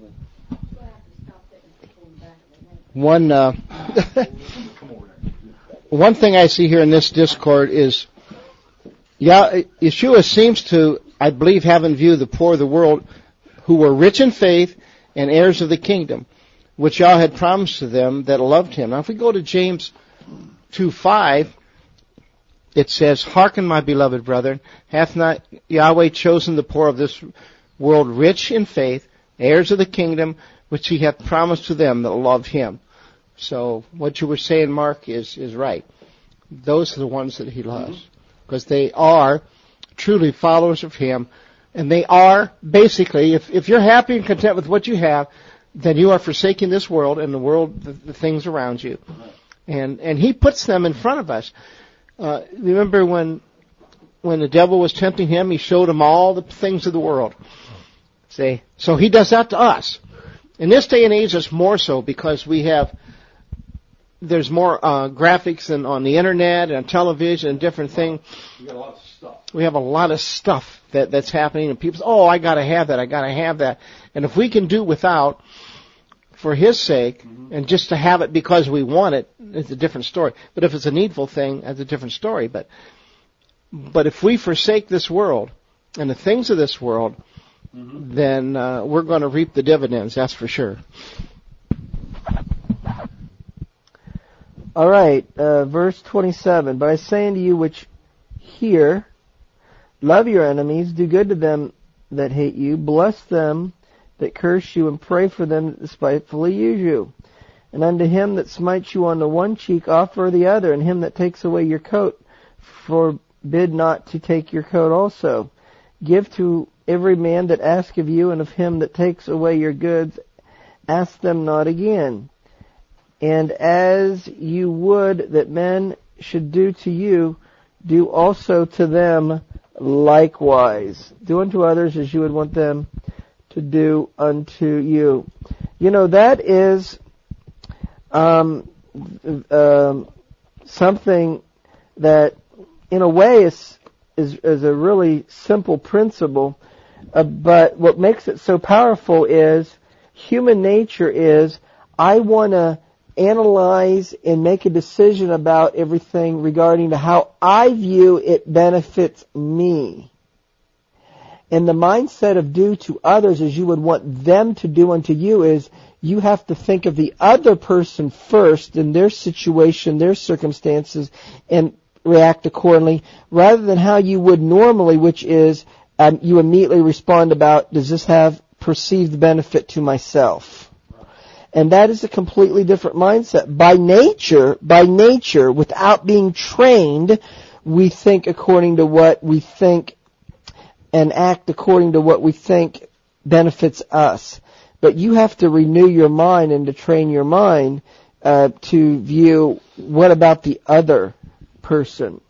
One uh, one thing I see here in this discord is, yeah, Yeshua seems to, I believe, have in view the poor of the world who were rich in faith and heirs of the kingdom, which Yah had promised to them that loved Him. Now, if we go to James two five, it says, "Hearken, my beloved brethren, hath not Yahweh chosen the poor of this world rich in faith, heirs of the kingdom, which He hath promised to them that love Him?" So, what you were saying, Mark, is, is right. Those are the ones that He loves, because they are truly followers of Him, and they are basically, if, if you're happy and content with what you have, then you are forsaking this world and the world, the, the things around you. And, and He puts them in front of us. Uh, remember when, when the devil was tempting Him, he showed him all the things of the world. See? So He does that to us. In this day and age, it's more so because we have, there's more uh, graphics and on the internet and on television and different things. We got a lot of stuff. We have a lot of stuff that, that's happening, and people say, "Oh, I gotta have that, I gotta have that." And if we can do without, for His sake, mm-hmm. and just to have it because we want it, it's a different story. But if it's a needful thing, that's a different story. But, but if we forsake this world and the things of this world, mm-hmm. then uh, we're going to reap the dividends, that's for sure. All right, uh, verse twenty-seven. "But I say unto you which hear, love your enemies, do good to them that hate you, bless them that curse you, and pray for them that despitefully use you. And unto him that smites you on the one cheek offer the other, and him that takes away your coat forbid not to take your coat also. Give to every man that ask of you, and of him that takes away your goods ask them not again. And as you would that men should do to you, do also to them likewise." Do unto others as you would want them to do unto you. You know, that is um, um, something that, in a way, is is, is a really simple principle. Uh, but what makes it so powerful is human nature is, I want to analyze and make a decision about everything regarding to how I view it benefits me. And the mindset of do to others as you would want them to do unto you is, you have to think of the other person first and their situation, their circumstances, and react accordingly, rather than how you would normally, which is um, you immediately respond about, does this have perceived benefit to myself? And that is a completely different mindset. By nature, by nature, without being trained, we think according to what we think and act according to what we think benefits us. But you have to renew your mind and to train your mind uh, to view what about the other person.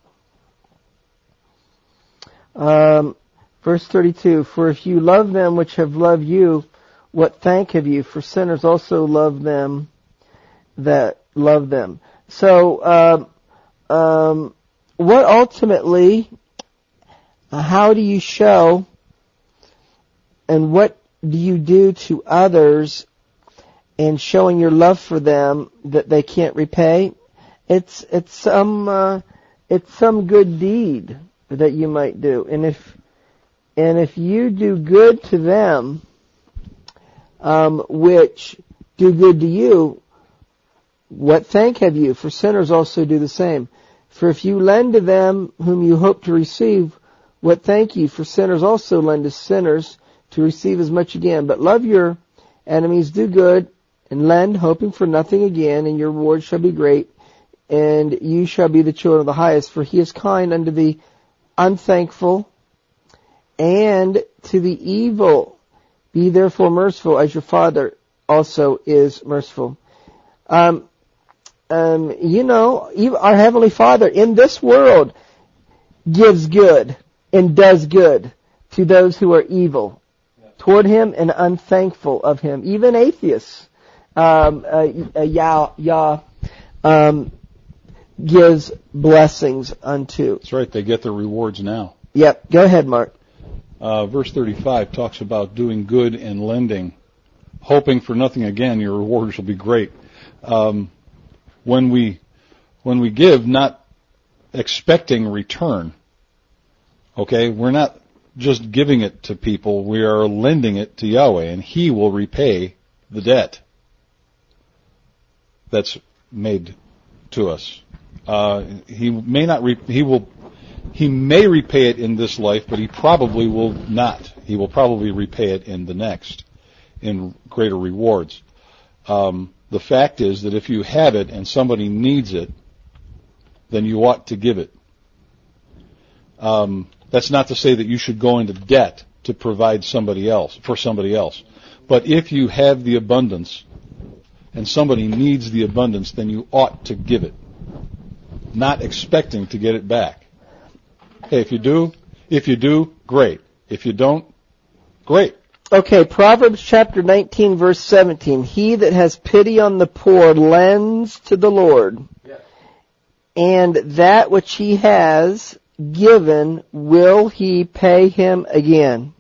Um, verse thirty-two, for if you love them which have loved you, what thank have you? For sinners also love them that love them. So, um, um, what ultimately, uh, how do you show and what do you do to others in showing your love for them that they can't repay? It's, it's some, uh, it's some good deed that you might do. And if, and if you do good to them, um, which do good to you, what thank have you? For sinners also do the same. For if you lend to them whom you hope to receive, what thank you? For sinners also lend to sinners to receive as much again. But love your enemies, do good, and lend, hoping for nothing again, and your reward shall be great, and you shall be the children of the highest. For he is kind unto the unthankful and to the evil. Be therefore merciful, as your Father also is merciful. Um, um, you know, our Heavenly Father in this world gives good and does good to those who are evil toward Him and unthankful of Him. Even atheists, um, uh, uh, Yah, Yah, um, gives blessings unto. That's right. They get their rewards now. Yep. Go ahead, Mark. Uh, verse thirty-five talks about doing good and lending, hoping for nothing again. Your rewards will be great. Um, when we when we give, not expecting return. Okay, we're not just giving it to people. We are lending it to Yahweh, and He will repay the debt that's made to us. Uh, he may not. Re- he will. He may repay it in this life, but He probably will not. He will probably repay it in the next, in greater rewards. Um, the fact is that if you have it and somebody needs it, then you ought to give it. Um, that's not to say that you should go into debt to provide somebody else, for somebody else. But if you have the abundance and somebody needs the abundance, then you ought to give it, not expecting to get it back. Hey, if you do, if you do, great. If you don't, great. Okay, Proverbs chapter nineteen, verse seventeen. He that has pity on the poor lends to the Lord, yes, and that which he has given will He pay him again.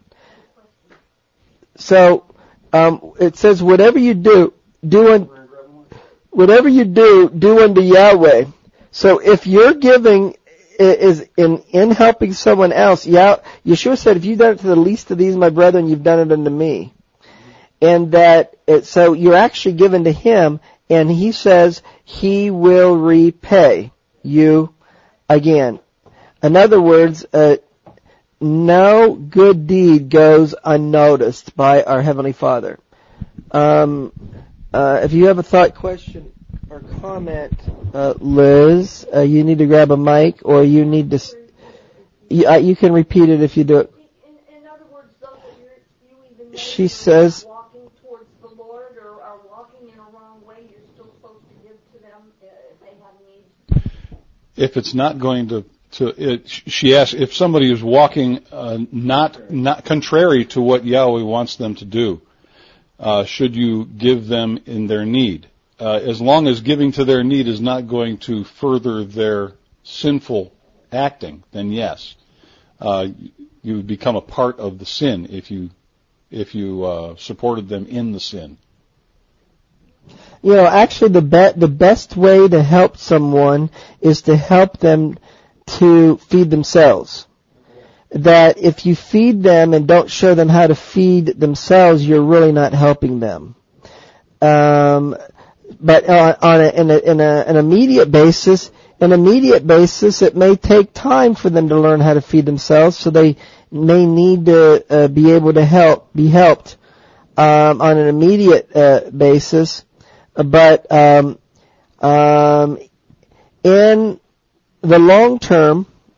So, um, it says, whatever you do, do un- whatever you do, do unto Yahweh. So if you're giving is in, in helping someone else, Yah, Yeshua said, if you've done it to the least of these, my brethren, you've done it unto me. And that, it, so you're actually given to Him, and He says He will repay you again. In other words, uh, no good deed goes unnoticed by our Heavenly Father. Um, uh, if you have a thought, question, or comment, uh, Liz, uh, you need to grab a mic, or you need to. You, uh, you can repeat it if you do it. In, in other words, those that you even she says, walking towards the Lord or are walking in a wrong way, you're still supposed to give to them if they have needs. If it's not going to, to it, she asks if somebody is walking uh, not not contrary to what Yahweh wants them to do, uh, should you give them in their need? Uh, as long as giving to their need is not going to further their sinful acting, then yes, uh, you become a part of the sin if you if you uh, supported them in the sin. You know, actually, the be- the best way to help someone is to help them to feed themselves. That if you feed them and don't show them how to feed themselves, you're really not helping them. Um, But uh, on a, in, a, in a, an immediate basis, an immediate basis, it may take time for them to learn how to feed themselves. So they may need to uh, be able to help, be helped um, on an immediate uh, basis. But um, um, in the long term,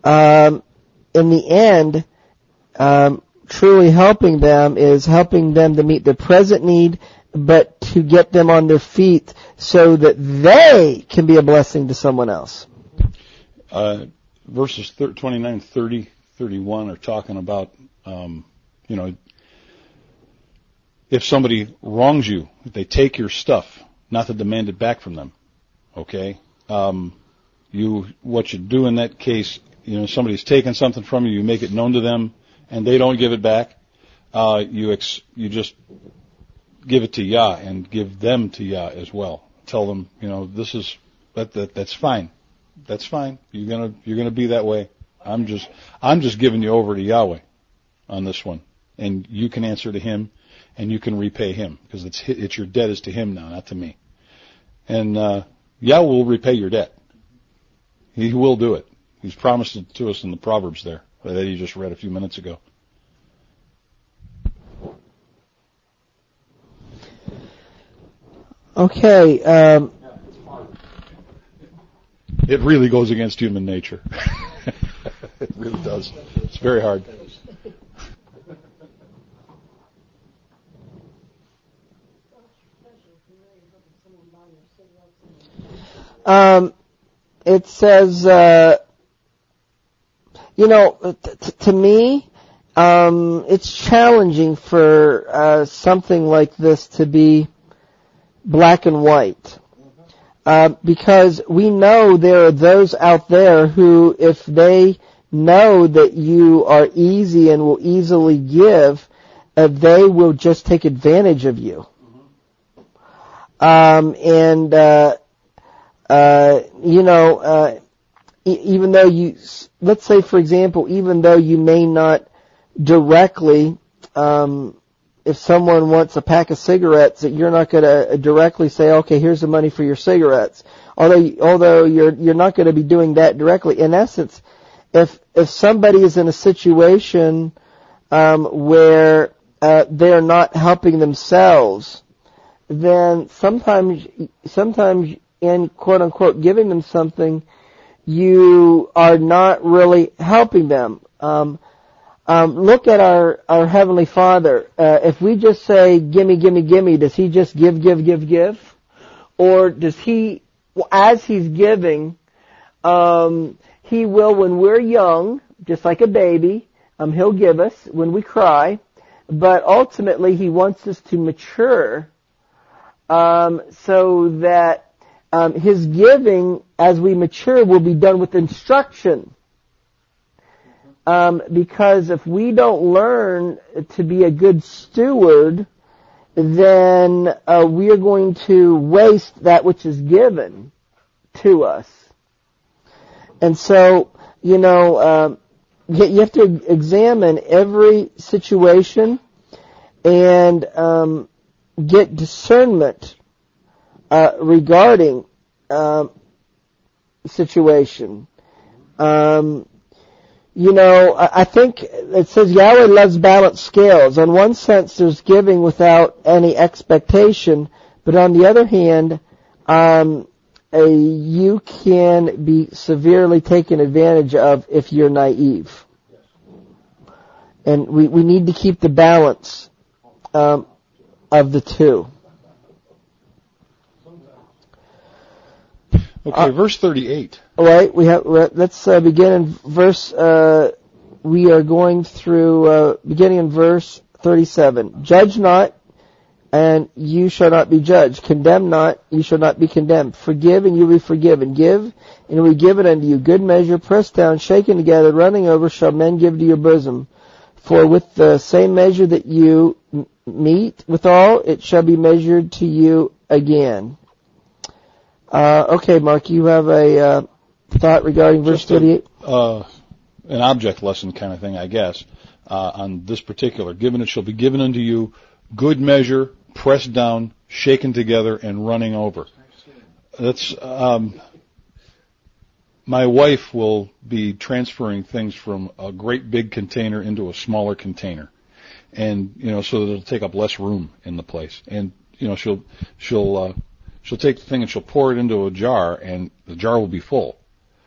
um, in the end, um, truly helping them is helping them to meet their present need, but to get them on their feet so that they can be a blessing to someone else. Uh, verses twenty-nine, thirty, thirty-one are talking about, um, you know, if somebody wrongs you, if they take your stuff, not to demand it back from them. Okay? Um, you, what you do in that case, you know, somebody's taken something from you, you make it known to them, and they don't give it back. Uh, you ex, you just give it to Yah and give them to Yah as well. Tell them, you know, this is that, that that's fine. That's fine. You're gonna you're gonna be that way. I'm just I'm just giving you over to Yahweh on this one, and you can answer to Him, and you can repay Him, because it's it's your debt is to Him now, not to me. And uh, Yah will repay your debt. He will do it. He's promised it to us in the Proverbs there that you just read a few minutes ago. Okay. Um, it really goes against human nature. It really does. It's very hard. Um, it says, uh, you know, t- to me, um, it's challenging for uh, something like this to be black and white. Uh, because we know there are those out there who, if they know that you are easy and will easily give, uh, they will just take advantage of you. Um, and, uh, uh, you know, uh, e- even though you, let's say for example, even though you may not directly, um, if someone wants a pack of cigarettes, that you're not going to directly say, okay, here's the money for your cigarettes. Although, although you're, you're not going to be doing that directly. In essence, if, if somebody is in a situation, um, where, uh, they're not helping themselves, then sometimes, sometimes in quote unquote giving them something, you are not really helping them. Um, Um, look at our, our Heavenly Father. Uh, if we just say, gimme, gimme, gimme, does He just give, give, give, give? Or does He, as He's giving, um, He will, when we're young, just like a baby, um, He'll give us when we cry, but ultimately He wants us to mature, um, so that, um, His giving, as we mature, will be done with instruction. Um, because if we don't learn to be a good steward, then uh, we are going to waste that which is given to us. And so, you know, um, you have to examine every situation and um, get discernment uh, regarding um, situation. Um, You know, I think it says Yahweh loves balanced scales. On one sense, there's giving without any expectation, but on the other hand, um, uh, you can be severely taken advantage of if you're naive. And we, we need to keep the balance um, of the two. Okay, uh, verse thirty-eight. All right, we have. Let's uh, begin in verse. Uh, we are going through uh, beginning in verse thirty-seven. Judge not, and you shall not be judged. Condemn not, you shall not be condemned. Forgive, and you will be forgiven. Give, and it will be given unto you. Good measure, pressed down, shaken together, running over, shall men give to your bosom. For with the same measure that you m- meet withal, it shall be measured to you again. Uh, okay, Mark, you have a uh, thought regarding verse thirty-eight? Uh, an object lesson kind of thing, I guess, uh, on this particular. Given it shall be given unto you, good measure, pressed down, shaken together, and running over. That's, um, my wife will be transferring things from a great big container into a smaller container. And, you know, so that it'll take up less room in the place. And, you know, she'll, she'll, uh, She'll take the thing and she'll pour it into a jar, and the jar will be full.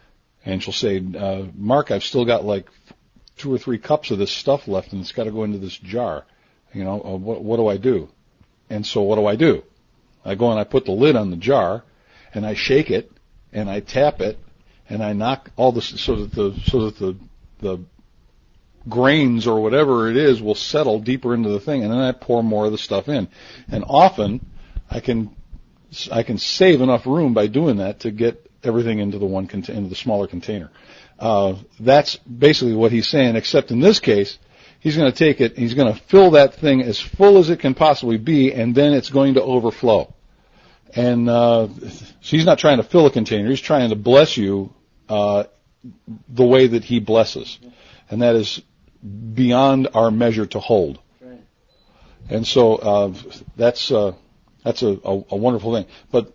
And she'll say, uh, Mark, I've still got like two or three cups of this stuff left, and it's got to go into this jar. You know, uh, what, what do I do? And so what do I do? I go and I put the lid on the jar, and I shake it, and I tap it, and I knock all the so that the so that the the grains or whatever it is will settle deeper into the thing, and then I pour more of the stuff in. And often I can I can save enough room by doing that to get everything into the one into the smaller container. Uh, that's basically what he's saying, except in this case, he's going to take it, he's going to fill that thing as full as it can possibly be, and then it's going to overflow. And uh, so he's not trying to fill a container, he's trying to bless you uh, the way that he blesses. And that is beyond our measure to hold. And so uh, that's uh, that's a, a, a wonderful thing. But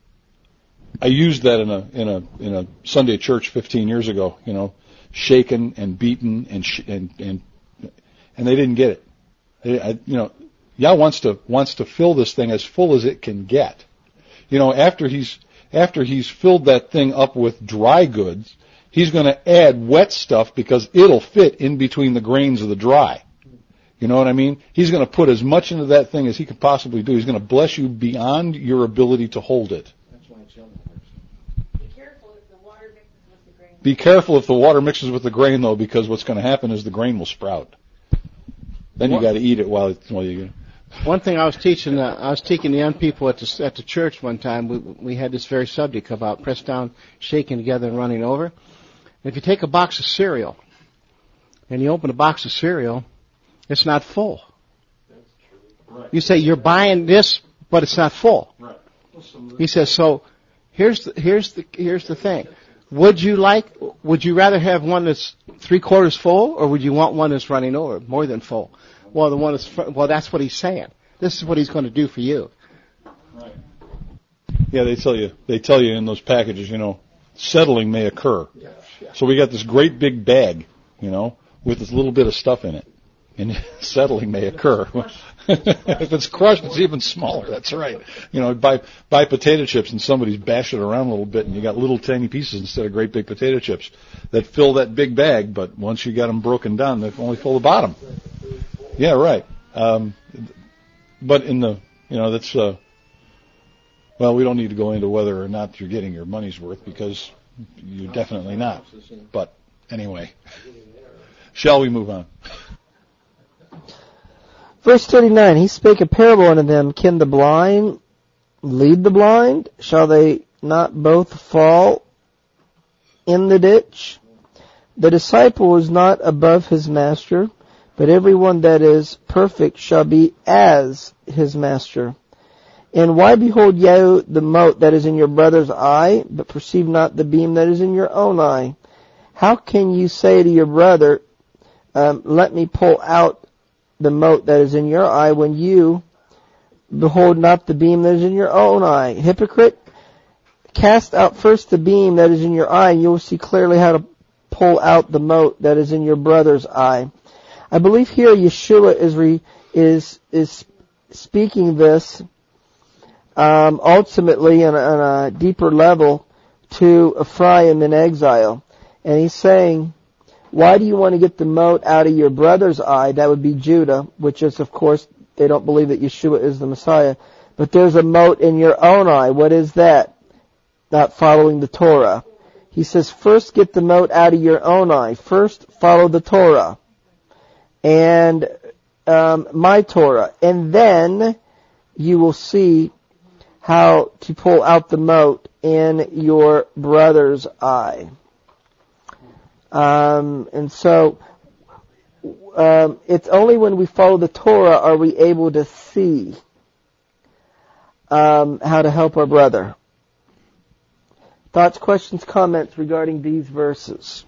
I used that in a in a in a Sunday church fifteen years ago. You know, shaken and beaten and sh- and and and they didn't get it. They, I, you know, Yah wants to wants to fill this thing as full as it can get. You know, after he's after he's filled that thing up with dry goods, he's going to add wet stuff because it'll fit in between the grains of the dry. You know what I mean? He's going to put as much into that thing as he could possibly do. He's going to bless you beyond your ability to hold it. That's why it's yellow. Be careful if the water mixes with the grain. Be careful if the water mixes with the grain, though, because what's going to happen is the grain will sprout. Then you got to eat it while it's while you. One thing I was teaching, uh, I was teaching the young people at the at the church one time. We we had this very subject about pressed down, shaken together, and running over. And if you take a box of cereal and you open a box of cereal, it's not full. Right. You say you're buying this, but it's not full. Right. He says, so here's the, here's the here's the thing. Would you like? Would you rather have one that's three quarters full, or would you want one that's running over, more than full? Well, the one that's well, that's what he's saying. This is what he's going to do for you. Right. Yeah, they tell you they tell you in those packages, you know, settling may occur. Yeah, yeah. So we got this great big bag, you know, with this little bit of stuff in it. And settling may occur. If it's crushed, it's even smaller. That's right. You know, buy buy potato chips and somebody's bashed it around a little bit, and you got little tiny pieces instead of great big potato chips that fill that big bag. But once you got them broken down, they only fill the bottom. Yeah, right. Um, but in the, you know, that's. Uh, well, we don't need to go into whether or not you're getting your money's worth, because you're definitely not. But anyway, shall we move on? Verse thirty-nine, he spake a parable unto them, can the blind lead the blind? Shall they not both fall in the ditch? The disciple is not above his master, but everyone that is perfect shall be as his master. And why behold ye the mote that is in your brother's eye, but perceive not the beam that is in your own eye? How can you say to your brother, um, let me pull out the mote that is in your eye, when you behold not the beam that is in your own eye? Hypocrite, cast out first the beam that is in your eye, and you will see clearly how to pull out the mote that is in your brother's eye. I believe here Yeshua is re, is is speaking this um, ultimately on a, on a deeper level to Ephraim in exile, and he's saying, why do you want to get the mote out of your brother's eye? That would be Judah, which is, of course, they don't believe that Yeshua is the Messiah. But there's a mote in your own eye. What is that? Not following the Torah. He says, first get the mote out of your own eye. First follow the Torah. And um, my Torah. And then you will see how to pull out the mote in your brother's eye. Um, and so, um, it's only when we follow the Torah are we able to see um, how to help our brother. Thoughts, questions, comments regarding these verses?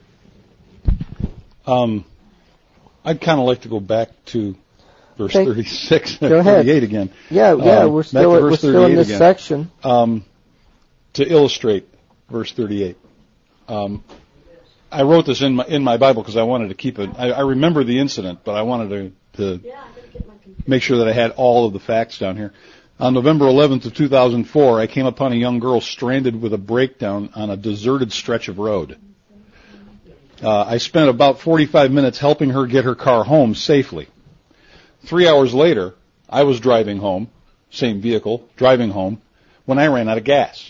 Um, I'd kind of like to go back to verse okay. thirty-six and go ahead. thirty-eight again. Yeah, yeah, um, we're still we're still in this again. section. Um, to illustrate verse thirty-eight. Um, I wrote this in my in my Bible because I wanted to keep it. I, I remember the incident, but I wanted to, to make sure that I had all of the facts down here. On November eleventh of two thousand four, I came upon a young girl stranded with a breakdown on a deserted stretch of road. Uh, I spent about forty-five minutes helping her get her car home safely. Three hours later, I was driving home, same vehicle, driving home, when I ran out of gas.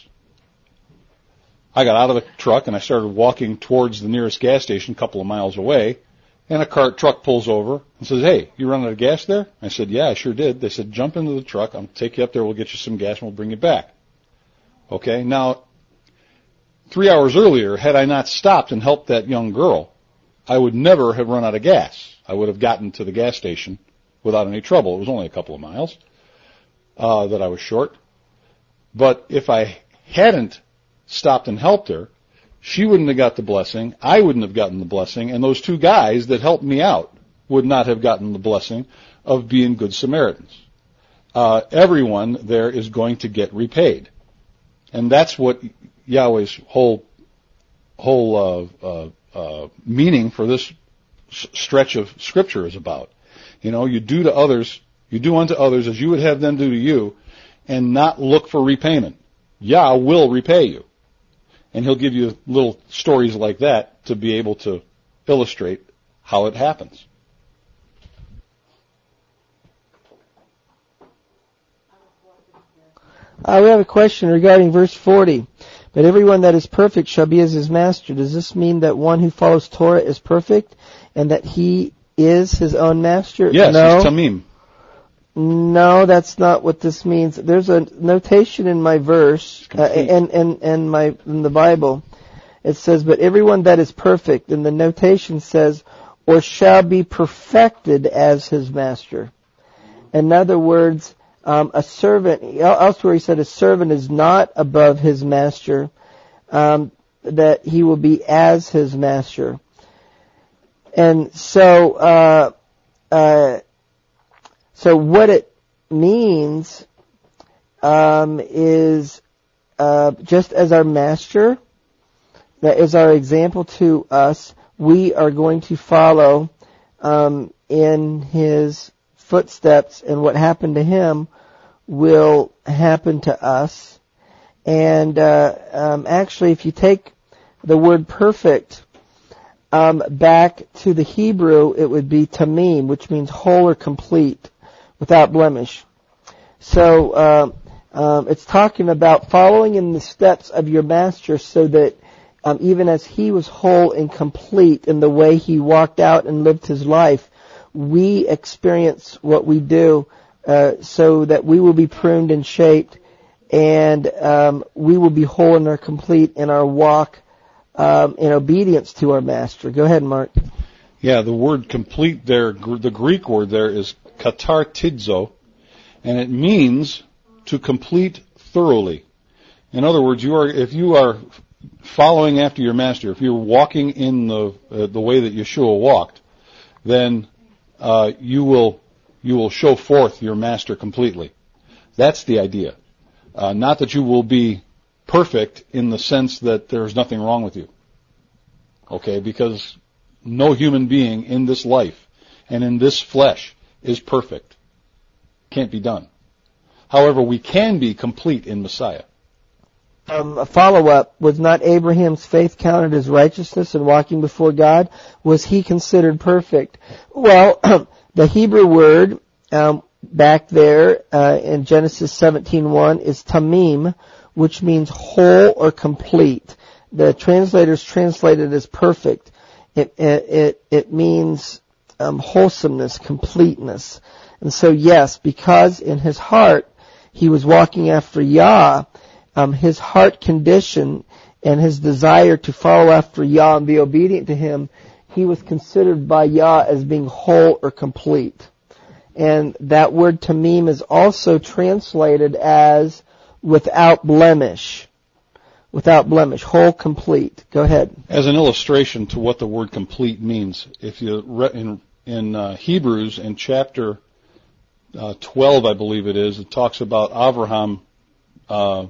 I got out of the truck and I started walking towards the nearest gas station a couple of miles away, and a cart truck pulls over and says, "Hey, you run out of gas there?" I said, "Yeah, I sure did." They said, "Jump into the truck. I'll take you up there. We'll get you some gas and we'll bring you back." Okay, now, three hours earlier, had I not stopped and helped that young girl, I would never have run out of gas. I would have gotten to the gas station without any trouble. It was only a couple of miles uh, that I was short. But if I hadn't stopped and helped her, she wouldn't have got the blessing, I wouldn't have gotten the blessing, and those two guys that helped me out would not have gotten the blessing of being good Samaritans. Uh, everyone there is going to get repaid. And that's what Yahweh's whole whole uh, uh, uh, meaning for this s- stretch of Scripture is about. You know, you do to others, you do unto others as you would have them do to you, and not look for repayment. Yah will repay you. And he'll give you little stories like that to be able to illustrate how it happens. Uh, we have a question regarding verse forty. But everyone that is perfect shall be as his master. Does this mean that one who follows Torah is perfect and that he is his own master? Yes, no. it's tamim. No, that's not what this means. There's a notation in my verse, uh, and, and, and my, in the Bible. It says, but everyone that is perfect, and the notation says, or shall be perfected as his master. In other words, um, a servant, elsewhere he said a servant is not above his master, um, that he will be as his master. And so, uh, uh, So what it means um, is uh, just as our master, that is our example to us, we are going to follow um, in his footsteps, and what happened to him will happen to us. And uh, um, actually, if you take the word perfect um, back to the Hebrew, it would be tamim, which means whole or complete, without blemish. So uh, um, it's talking about following in the steps of your master, so that um, even as he was whole and complete in the way he walked out and lived his life, we experience what we do, uh, so that we will be pruned and shaped, and um, we will be whole and are complete in our walk um, in obedience to our master. Go ahead, Mark. Yeah, the word complete there, the Greek word there is katartidzo, and it means to complete thoroughly. In other words, you are if you are following after your master, if you're walking in the uh, the way that Yeshua walked, then uh, you will you will show forth your master completely. That's the idea. Uh, not that you will be perfect in the sense that there's nothing wrong with you. Okay, because no human being in this life and in this flesh is perfect. Can't be done. However, we can be complete in Messiah. Um, a follow-up, was not Abraham's faith counted as righteousness in walking before God? Was he considered perfect? Well, the Hebrew word um, back there uh, in Genesis seventeen one is tamim, which means whole or complete. The translators translate it as perfect. It it it, it means um, wholesomeness, completeness. And so, yes, because in his heart he was walking after Yah, um, his heart condition and his desire to follow after Yah and be obedient to him, he was considered by Yah as being whole or complete. And that word tamim is also translated as without blemish. Without blemish, whole, complete. Go ahead. As an illustration to what the word complete means, if you re- in in uh, Hebrews in chapter uh, twelve, I believe it is, it talks about Abraham uh,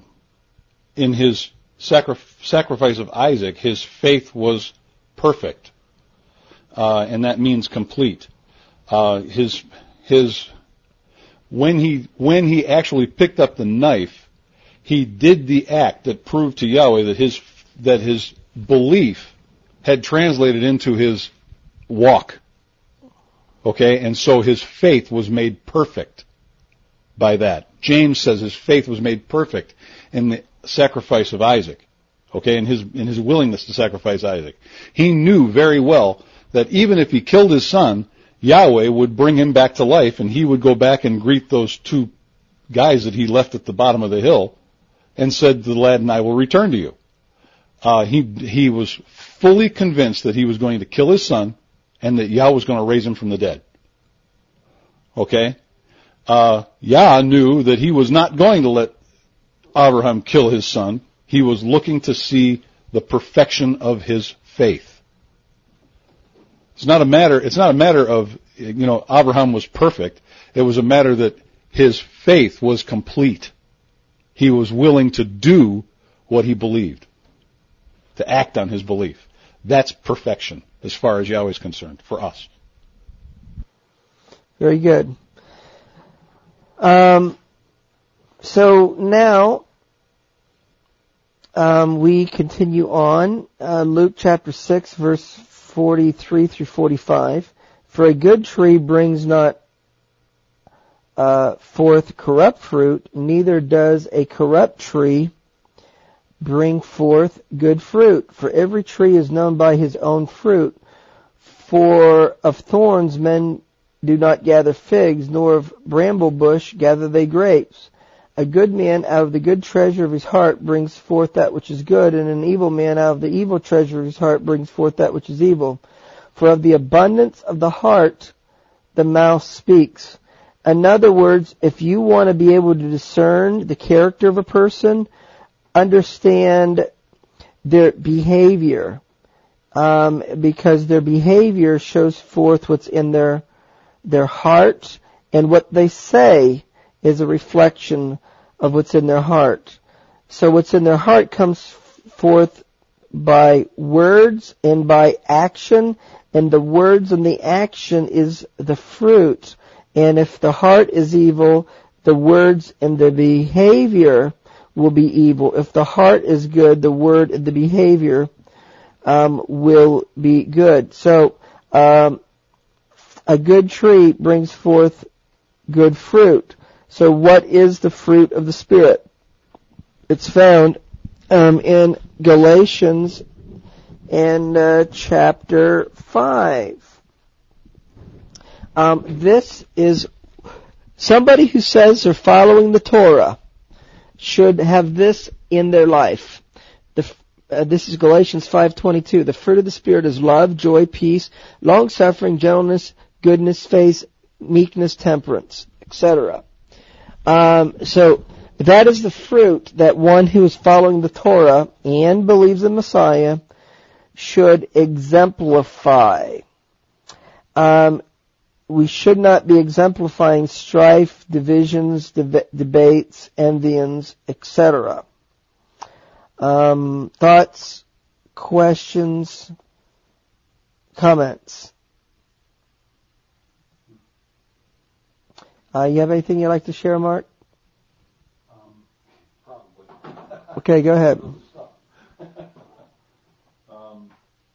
in his sacri- sacrifice of Isaac. His faith was perfect, uh, and that means complete. Uh, his his when he when he actually picked up the knife, he did the act that proved to Yahweh that his that his belief had translated into his walk. Okay, and so his faith was made perfect by that. James says his faith was made perfect in the sacrifice of Isaac. Okay, in his in his willingness to sacrifice Isaac. He knew very well that even if he killed his son, Yahweh would bring him back to life, and he would go back and greet those two guys that he left at the bottom of the hill and said to the lad, and I will return to you. Uh, he he was fully convinced that he was going to kill his son and that Yah was going to raise him from the dead. Okay? Uh, Yah knew that he was not going to let Abraham kill his son. He was looking to see the perfection of his faith. It's not a matter, it's not a matter of, you know, Abraham was perfect. It was a matter that his faith was complete. He was willing to do what he believed, to act on his belief. That's perfection as far as Yahweh is concerned for us. Very good. Um, so now um, we continue on. Uh, Luke chapter six, verse forty-three through forty-five. For a good tree brings not uh, forth corrupt fruit, neither does a corrupt tree bring forth good fruit. For every tree is known by his own fruit. For of thorns men do not gather figs, nor of bramble bush gather they grapes. A good man out of the good treasure of his heart brings forth that which is good, and an evil man out of the evil treasure of his heart brings forth that which is evil. For of the abundance of the heart the mouth speaks. In other words, if you want to be able to discern the character of a person, understand their behavior, um, because their behavior shows forth what's in their their heart, and what they say is a reflection of what's in their heart. So what's in their heart comes forth by words and by action, and the words and the action is the fruit. And if the heart is evil, the words and the behavior will be evil. If the heart is good, the word and the behavior um, will be good. So um, a good tree brings forth good fruit. So what is the fruit of the Spirit? It's found um, in Galatians and uh, chapter five. Um, this is somebody who says they're following the Torah should have this in their life. The, uh, this is Galatians five twenty-two. The fruit of the Spirit is love, joy, peace, long-suffering, gentleness, goodness, faith, meekness, temperance, et cetera. Um, so that is the fruit that one who is following the Torah and believes in Messiah should exemplify. Um, we should not be exemplifying strife, divisions, deb- debates, envyings, et cetera. Um, thoughts, questions, comments? Uh, you have anything you'd like to share, Mark? Um, probably. Okay, go ahead. um,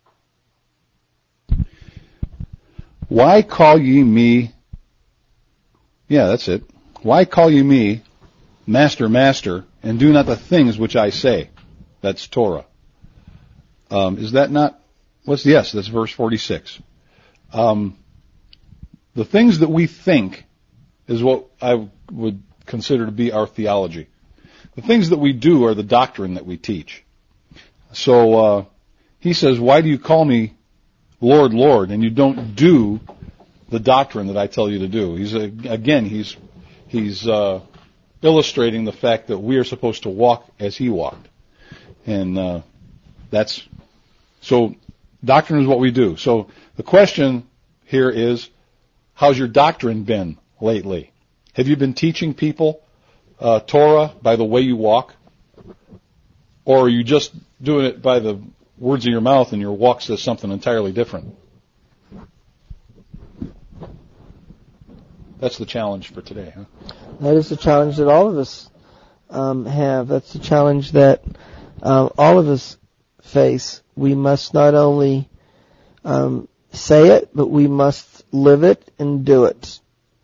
Why call ye me, yeah, that's it. Why call ye me, Master, Master, and do not the things which I say? That's Torah. Um, is that not, what's, yes, that's verse forty-six. Um, the things that we think is what I would consider to be our theology. The things that we do are the doctrine that we teach. So, uh, he says, why do you call me Lord, Lord, and you don't do the doctrine that I tell you to do? He's, uh, again, he's, he's, uh, illustrating the fact that we are supposed to walk as he walked. And, uh, that's, so doctrine is what we do. So the question here is, how's your doctrine been lately? Have you been teaching people uh, Torah by the way you walk? Or are you just doing it by the words of your mouth and your walk says something entirely different? That's the challenge for today, huh? That is the challenge that all of us um, have. That's the challenge that um, all of us face. We must not only um, say it, but we must live it and do it.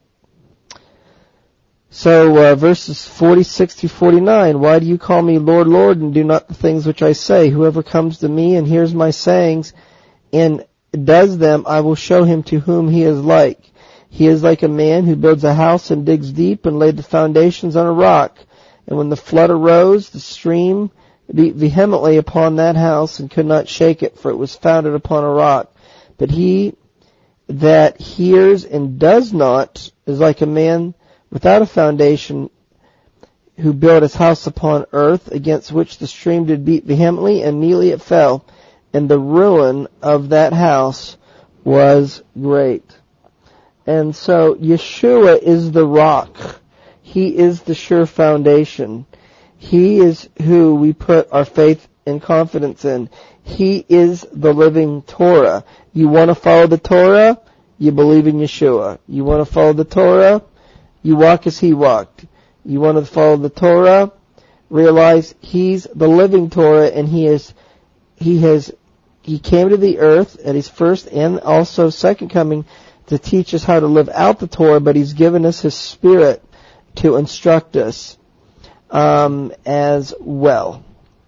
So uh, verses forty-six through forty-nine, why do you call me Lord, Lord, and do not the things which I say? Whoever comes to me and hears my sayings and does them, I will show him to whom he is like. He is like a man who builds a house and digs deep and laid the foundations on a rock. And when the flood arose, the stream beat vehemently upon that house and could not shake it, for it was founded upon a rock. But he that hears and does not is like a man without a foundation, who built his house upon earth, against which the stream did beat vehemently, and immediately it fell. And the ruin of that house was great. And so Yeshua is the rock. He is the sure foundation. He is who we put our faith and confidence in. He is the living Torah. You want to follow the Torah? You believe in Yeshua. You want to follow the Torah? You walk as He walked. You want to follow the Torah? Realize He's the living Torah, and He is, He has, He came to the earth at His first and also second coming to teach us how to live out the Torah, but He's given us His Spirit to instruct us um, as well.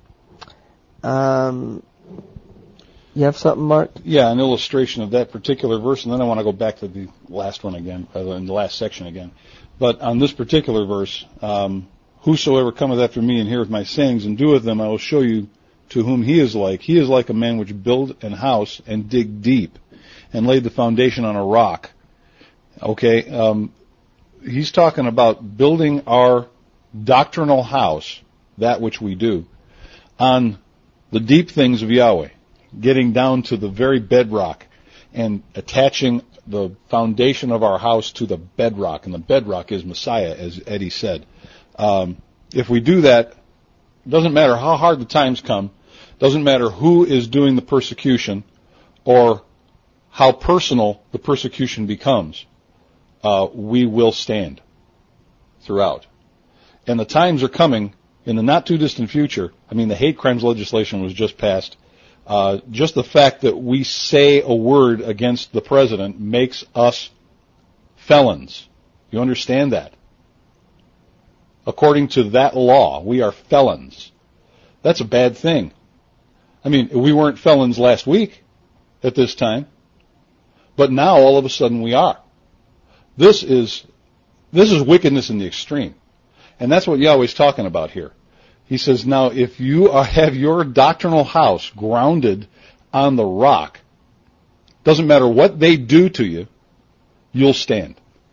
Um, you have something, Mark? Yeah, an illustration of that particular verse, and then I want to go back to the last one again, uh, in the last section again. But on this particular verse, um, whosoever cometh after me and heareth my sayings and doeth them, I will show you to whom he is like. He is like a man which build an house and dig deep and laid the foundation on a rock. Okay, um, he's talking about building our doctrinal house, that which we do, on the deep things of Yahweh, getting down to the very bedrock and attaching the foundation of our house to the bedrock, and the bedrock is Messiah, as Eddie said. Um, if we do that, it doesn't matter how hard the times come, doesn't matter who is doing the persecution or how personal the persecution becomes, uh, we will stand throughout. And the times are coming in the not-too-distant future. I mean, the hate crimes legislation was just passed. Uh, just the fact that we say a word against the president makes us felons. You understand that? According to that law, we are felons. That's a bad thing. I mean, we weren't felons last week at this time, but now all of a sudden we are. This is, this is wickedness in the extreme. And that's what Yahweh's talking about here. He says, now if you are, have your doctrinal house grounded on the rock, doesn't matter what they do to you, you'll stand.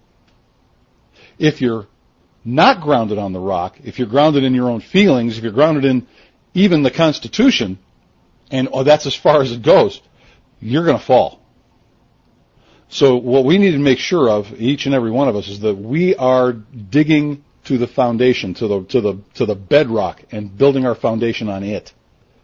If you're not grounded on the rock, if you're grounded in your own feelings, if you're grounded in even the Constitution, and oh, that's as far as it goes, you're going to fall. So what we need to make sure of, each and every one of us, is that we are digging to the foundation, to the to the to the bedrock, and building our foundation on it.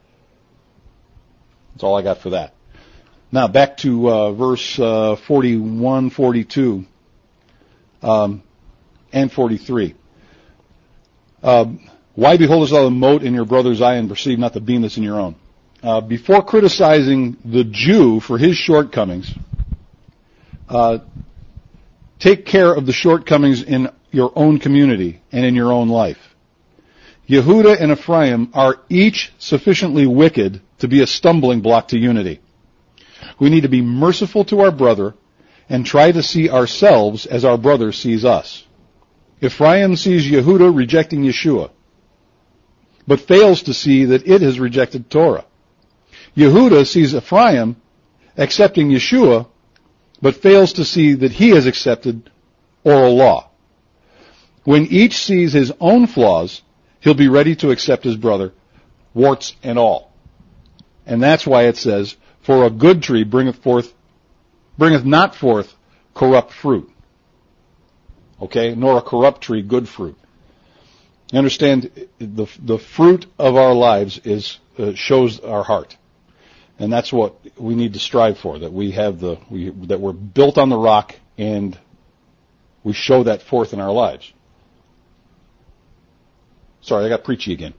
That's all I got for that. Now back to uh, verse uh, forty-one, forty-two, um, and forty-three. Uh, Why beholdest thou the mote in your brother's eye and perceive not the beam that's in your own? Uh, before criticizing the Jew for his shortcomings, uh, take care of the shortcomings in your own community and in your own life. Yehudah and Ephraim are each sufficiently wicked to be a stumbling block to unity. We need to be merciful to our brother and try to see ourselves as our brother sees us. Ephraim sees Yehudah rejecting Yeshua, but fails to see that it has rejected Torah. Yehudah sees Ephraim accepting Yeshua, but fails to see that he has accepted oral law. When each sees his own flaws, he'll be ready to accept his brother, warts and all. And that's why it says, for a good tree bringeth forth, bringeth not forth corrupt fruit. Okay? Nor a corrupt tree good fruit. You understand, the the fruit of our lives is uh, shows our heart. And that's what we need to strive for, that we have the, we, that we're built on the rock and we show that forth in our lives. Sorry, I got preachy again.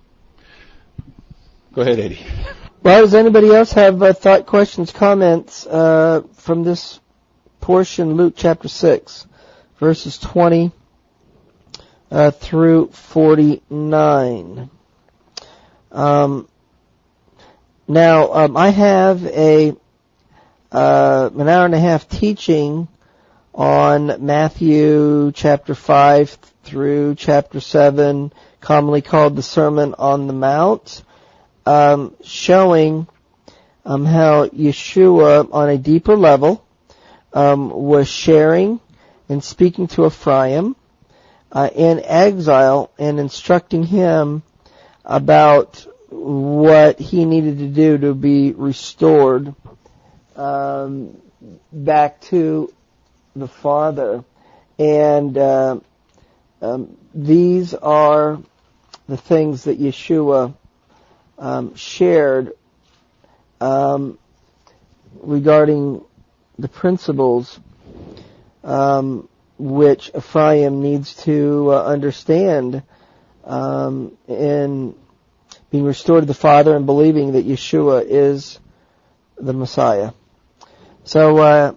Go ahead, Eddie. Well, does anybody else have uh, thought, questions, comments uh, from this portion, Luke chapter six, verses twenty uh, through forty-nine? Um, now, um, I have a uh, an hour and a half teaching on Matthew chapter five through chapter seven, commonly called the Sermon on the Mount, um, showing um, how Yeshua, on a deeper level, um, was sharing and speaking to Ephraim uh, in exile and instructing him about what he needed to do to be restored um, back to the Father. And uh, um, these are the things that Yeshua um, shared um, regarding the principles um, which Ephraim needs to uh, understand um, in being restored to the Father and believing that Yeshua is the Messiah. So, uh,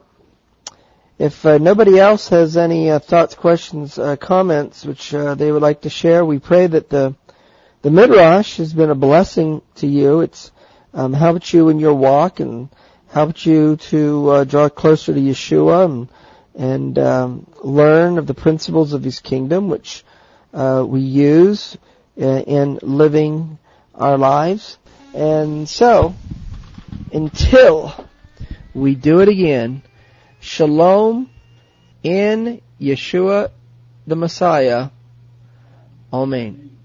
if uh, nobody else has any uh, thoughts, questions, uh, comments which uh, they would like to share, we pray that the the Midrash has been a blessing to you. It's um, helped you in your walk and helped you to uh, draw closer to Yeshua and, and um, learn of the principles of His kingdom, which uh, we use in, in living our lives. And so, until we do it again, Shalom in Yeshua the Messiah. Amen.